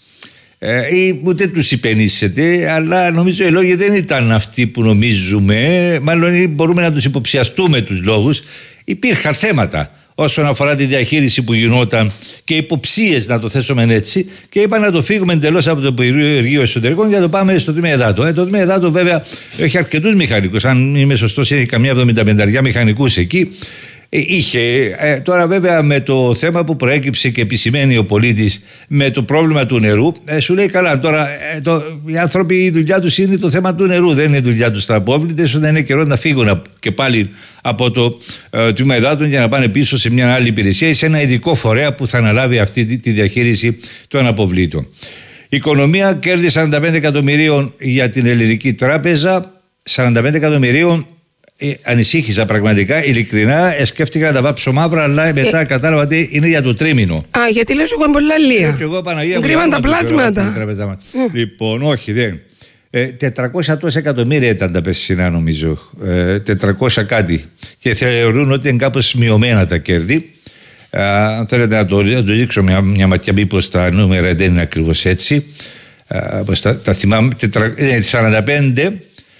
ε, ή ούτε τους υπενήσεται, αλλά νομίζω οι λόγοι δεν ήταν αυτοί που νομίζουμε, μάλλον μπορούμε να τους υποψιαστούμε τους λόγους. Υπήρχαν θέματα όσον αφορά τη διαχείριση που γινόταν και υποψίες, να το θέσουμε έτσι, και είπα να το φύγουμε εντελώς από το Υπουργείο Εσωτερικών για να το πάμε στο τμήμα υδάτων. Ε, το τμήμα υδάτων βέβαια έχει αρκετούς μηχανικούς. Αν είμαι σωστός, έχει καμιά εβδομήντα πέντε μηχανικούς εκεί. Ε, είχε. Ε, τώρα βέβαια με το θέμα που προέκυψε και επισημαίνει ο πολίτης με το πρόβλημα του νερού, ε, σου λέει καλά τώρα ε, το, οι άνθρωποι η δουλειά τους είναι το θέμα του νερού, δεν είναι η δουλειά τους τα απόβλητα, ίσως δεν είναι καιρό να φύγουν και πάλι από το ε, τμήμα υδάτων για να πάνε πίσω σε μια άλλη υπηρεσία ή σε ένα ειδικό φορέα που θα αναλάβει αυτή τη, τη διαχείριση των αποβλήτων. Η οικονομία κέρδη σαράντα πέντε εκατομμυρίων για την Ελληνική Τράπεζα, σαράντα πέντε εκατομμυρίων. Ε, ανησύχησα πραγματικά, ειλικρινά, ε, σκέφτηκα να τα βάψω μαύρα, αλλά μετά ε, κατάλαβα ότι είναι για το τρίμηνο. Α, γιατί λέω εγώ πολλά λία. Και εγώ Παναγία μου. Κρύβαν τα πλάσματα. Mm. Λοιπόν, όχι, δεν. Ε, τετρακόσια τόσα εκατομμύρια ήταν τα περσινά, νομίζω. Ε, τετρακόσια κάτι. Και θεωρούν ότι είναι κάπως μειωμένα τα κέρδη. Ε, αν θέλετε να το, να το δείξω μια, μια ματιά, μήπως τα νούμερα δεν είναι ακριβώς έτσι. Ε, τα, τα θυμάμαι. Τετρα, ε, σαράντα πέντε.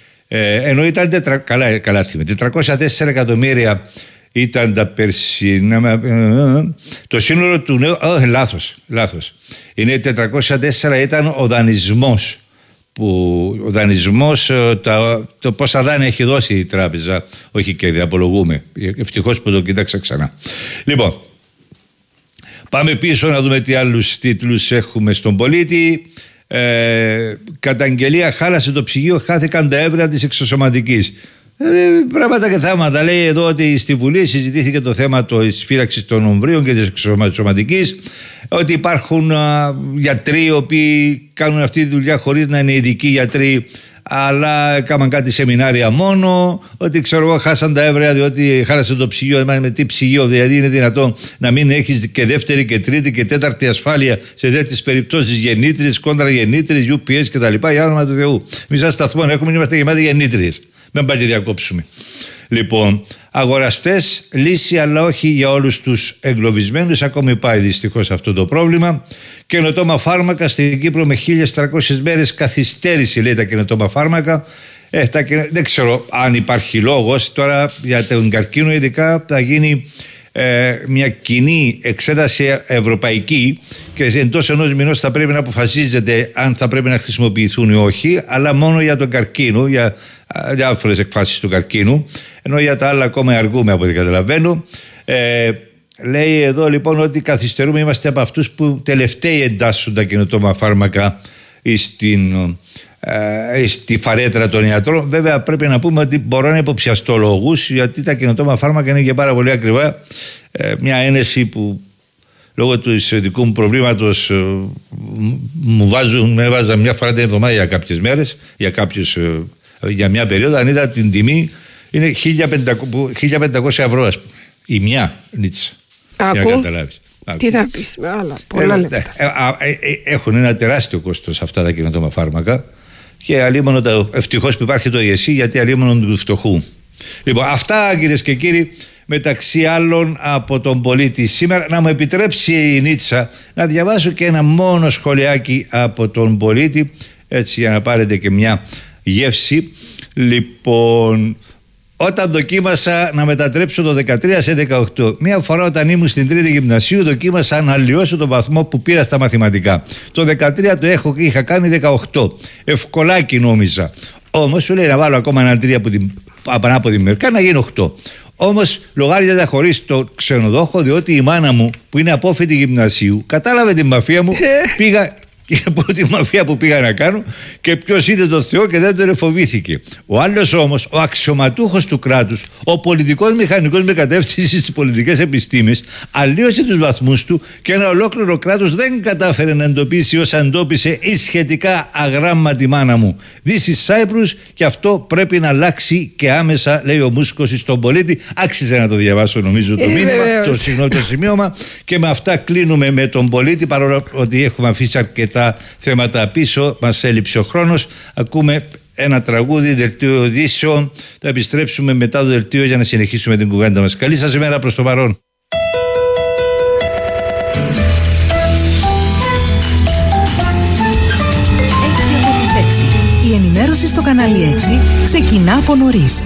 Ε, ενώ ήταν τετρα... καλά, καλά θυμάμαι, τετρακόσια τέσσερα εκατομμύρια ήταν τα περσινά. Ε, το σύνολο του νέου. Oh, λάθος, λάθος. Είναι τετρακόσια τέσσερα ήταν ο δανεισμός. Που ο δανεισμός, τα, το πόσα δάνεια έχει δώσει η τράπεζα, όχι κέρδη, απολογούμε. Ευτυχώς που το κοίταξα ξανά. Λοιπόν, πάμε πίσω να δούμε τι άλλους τίτλους έχουμε στον πολίτη. Ε, καταγγελία, χάλασε το ψυγείο, χάθηκαν τα έβρα της εξωσωματικής. Ε, πράγματα και θάματα. Λέει εδώ ότι στη Βουλή συζητήθηκε το θέμα της φύλαξης των ομβρίων και της εξωσωματικής, ότι υπάρχουν α, γιατροί οι οποίοι κάνουν αυτή τη δουλειά χωρίς να είναι ειδικοί γιατροί, αλλά έκαναν κάτι σεμινάρια μόνο, ότι ξέρω εγώ χάσαν τα έβραια διότι χάλασε το ψυγείο. Με τι ψυγείο, δηλαδή είναι δυνατόν να μην έχεις και δεύτερη και τρίτη και τέταρτη ασφάλεια σε τέτοιες περιπτώσεις, γεννήτριες, κόντρα γεννήτριες, γιου πι ες κτλ. Για όνομα του Θεού. Μισά σταθμών έχουμε, είμαστε γεμάτοι γεννήτριες. Μην πάει και διακόψουμε. Λοιπόν, αγοραστές, λύση, αλλά όχι για όλους τους εγκλωβισμένους. Ακόμη πάει δυστυχώς αυτό το πρόβλημα. Καινοτόμα φάρμακα στην Κύπρο με χίλιες τριακόσιες μέρες καθυστέρηση, λέει τα καινοτόμα φάρμακα. Ε, τα, δεν ξέρω αν υπάρχει λόγος τώρα για τον καρκίνο, ειδικά θα γίνει ε, μια κοινή εξέταση ευρωπαϊκή και εντός ενός μηνός θα πρέπει να αποφασίζεται αν θα πρέπει να χρησιμοποιηθούν ή όχι, αλλά μόνο για τον καρκίνο, για διάφορες εκφάσεις του καρκίνου, ενώ για τα άλλα ακόμα αργούμε από ό,τι καταλαβαίνω. Ε, λέει εδώ λοιπόν ότι καθυστερούμε, είμαστε από αυτούς που τελευταίοι εντάσσουν τα καινοτόμα φάρμακα στην, ε, στη φαρέτρα των ιατρών. Βέβαια πρέπει να πούμε ότι μπορώ να υποψιαστώ λόγους, γιατί τα καινοτόμα φάρμακα είναι και πάρα πολύ ακριβά. Ε, μια ένεση που λόγω του δικού μου προβλήματος ε, μου βάζουν, με έβαζαν μια φορά την εβδομάδα για κάποιες μέρες, για, κάποιους, ε, για μια περίοδο. Αν είδα την τιμή είναι χίλια πεντακόσια ευρώ, ας πούμε, η μια νίτσα. Ακού, τι θα πεις με άλλα πολλά λεπτά. Έχουν ένα τεράστιο κόστος αυτά τα καινοτόμα φάρμακα και αλίμονο το, ευτυχώς που υπάρχει το ΙΕΣΥ, γιατί αλίμονο του φτωχού. Λοιπόν, αυτά κυρίες και κύριοι, μεταξύ άλλων από τον πολίτη σήμερα. Να μου επιτρέψει η Νίτσα να διαβάσω και ένα μόνο σχολιάκι από τον πολίτη, έτσι για να πάρετε και μια γεύση. Λοιπόν, όταν δοκίμασα να μετατρέψω το δεκατρία σε δεκαοκτώ, μία φορά όταν ήμουν στην τρίτη γυμνασίου δοκίμασα να αλλοιώσω το βαθμό που πήρα στα μαθηματικά. Το δεκατρία το έχω, είχα κάνει δεκαοκτώ. Ευκολάκι νόμιζα. Όμως σου λέει να βάλω ακόμα ένα τρία από την ανάποδη μερικά να γίνει οκτώ. Όμως λογάριζα χωρίς το ξενοδόχο, διότι η μάνα μου που είναι απόφοιτη γυμνασίου κατάλαβε την μαφία μου, πήγα και από τη μαφία που πήγα να κάνω και ποιος είδε τον Θεό και δεν τον φοβήθηκε. Ο άλλος όμως, ο αξιωματούχος του κράτους, ο πολιτικός μηχανικός με κατεύθυνση στις πολιτικές επιστήμες, αλλίωσε τους βαθμούς του και ένα ολόκληρο κράτος δεν κατάφερε να εντοπίσει όσα εντόπισε η σχετικά αγράμματη μάνα μου. This is Cyprus, και αυτό πρέπει να αλλάξει και άμεσα, λέει ο Μούσκος στον πολίτη. Άξιζε να το διαβάσω νομίζω το μήνυμα, το, συγνώ, το σημείωμα, και με αυτά κλείνουμε με τον πολίτη, παρόλο ότι έχουμε αφήσει αρκετά τα θέματα πίσω, μας έλειψε ο χρόνος. Ακούμε ένα τραγούδι, δελτίο ειδήσεων. Θα επιστρέψουμε μετά το δελτίο για να συνεχίσουμε την κουβέντα μας. Καλή σας ημέρα προς το παρόν. έξι από τις έξι. Η ενημέρωση στο κανάλι έξι ξεκινά από νωρίς.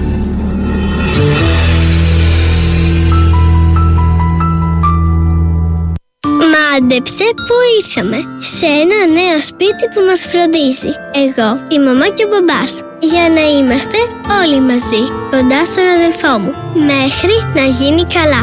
Μάντεψε που ήρθαμε, σε ένα νέο σπίτι που μας φροντίζει. Εγώ, η μαμά και ο μπαμπάς. Για να είμαστε όλοι μαζί, κοντά στον αδελφό μου, μέχρι να γίνει καλά.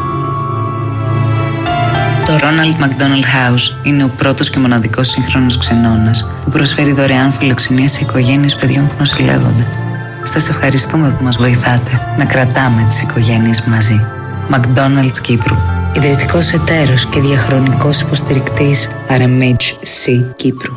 Το Ronald McDonald House είναι ο πρώτος και μοναδικός σύγχρονος ξενώνας που προσφέρει δωρεάν φιλοξενία σε οικογένειες παιδιών που νοσηλεύονται. Σας ευχαριστούμε που μας βοηθάτε να κρατάμε τις οικογένειες μαζί. McDonald's Κύπρου. Ιδρυτικός εταίρος και διαχρονικός υποστηρικτής αρ εμ έιτς σι Κύπρου.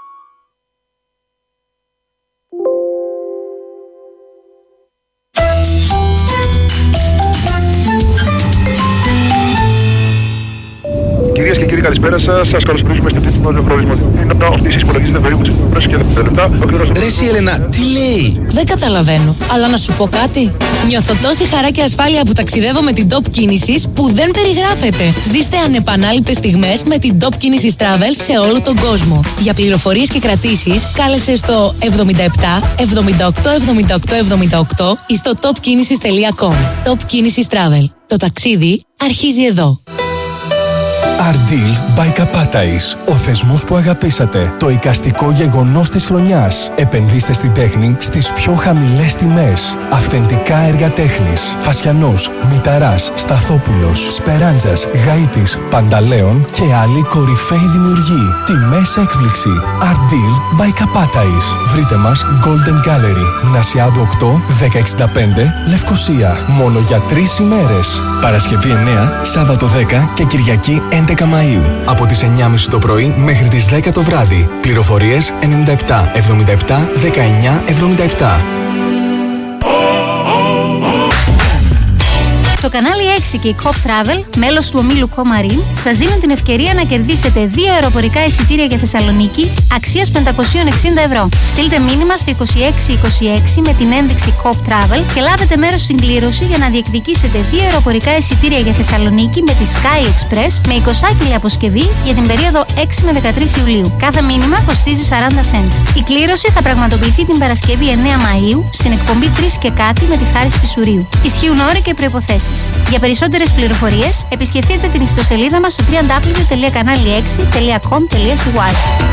Κυρίες και κύριοι, καλησπέρα σας. Σας καλωσορίζουμε στην τρίτη του προορισμού. Αυτή η υπολογίζεται περίπου στις είκοσι και δέκα λεπτά. Ρε εσύ Ελένα, τι λέει? Δεν καταλαβαίνω, αλλά να σου πω κάτι. Νιώθω τόση χαρά και ασφάλεια που ταξιδεύω με την Top Κίνησης που δεν περιγράφεται. Ζήστε ανεπανάληπτες στιγμές με την Top Κίνησης Travel σε όλο τον κόσμο. Για πληροφορίες και κρατήσεις, κάλεσε στο εβδομήντα επτά εβδομήντα οκτώ εβδομήντα οκτώ εβδομήντα οκτώ ή στο top kinesis τελεία com. Top Kinesis Travel. Το ταξίδι αρχίζει εδώ. Ardeal by Kapatais. Ο θεσμός που αγαπήσατε. Το εικαστικό γεγονός της χρονιάς. Επενδύστε στην τέχνη στις πιο χαμηλές τιμές. Αυθεντικά έργα τέχνης. Φασιανός, Μηταράς, Σταθόπουλος, Σπεράντζας, Γαΐτης, Πανταλέων και άλλοι κορυφαίοι δημιουργοί. Τιμές έκπληξη. Ardeal by Kapatais. Βρείτε μας Golden Gallery, Νασιάδου οκτώ, δέκα εξήντα πέντε, Λευκοσία. Μόνο για τρεις ημέρες. Παρασκευή εννέα, Σάββατο δέκα και Κυριακή έντεκα Μαΐου. Από τις εννιά και μισή το πρωί μέχρι τις δέκα το βράδυ. Πληροφορίες ενενήντα επτά εβδομήντα επτά δεκαεννιά εβδομήντα επτά. Το κανάλι έξι και η Cop Travel, μέλος του ομίλου Comarin, σας δίνουν την ευκαιρία να κερδίσετε δύο αεροπορικά εισιτήρια για Θεσσαλονίκη αξίας πεντακόσια εξήντα ευρώ. Στείλτε μήνυμα στο είκοσι έξι είκοσι έξι με την ένδειξη Cop Travel και λάβετε μέρος στην κλήρωση για να διεκδικήσετε δύο αεροπορικά εισιτήρια για Θεσσαλονίκη με τη Sky Express με εικοσάκιλη αποσκευή για την περίοδο έξι με δεκατρείς Ιουλίου. Κάθε μήνυμα κοστίζει σαράντα cents. Η κλήρωση θα πραγματοποιηθεί την Παρασκευή εννέα Μαΐου στην εκπομπή τρεις και κάτι με τη Χάρη Σπισουρίου. Ισχύουν όροι και προϋποθέσεις. μας. Για περισσότερες πληροφορίες επισκεφτείτε την ιστοσελίδα μας στο double-u double-u double-u τελεία κανάλι έξι τελεία com τελεία c y.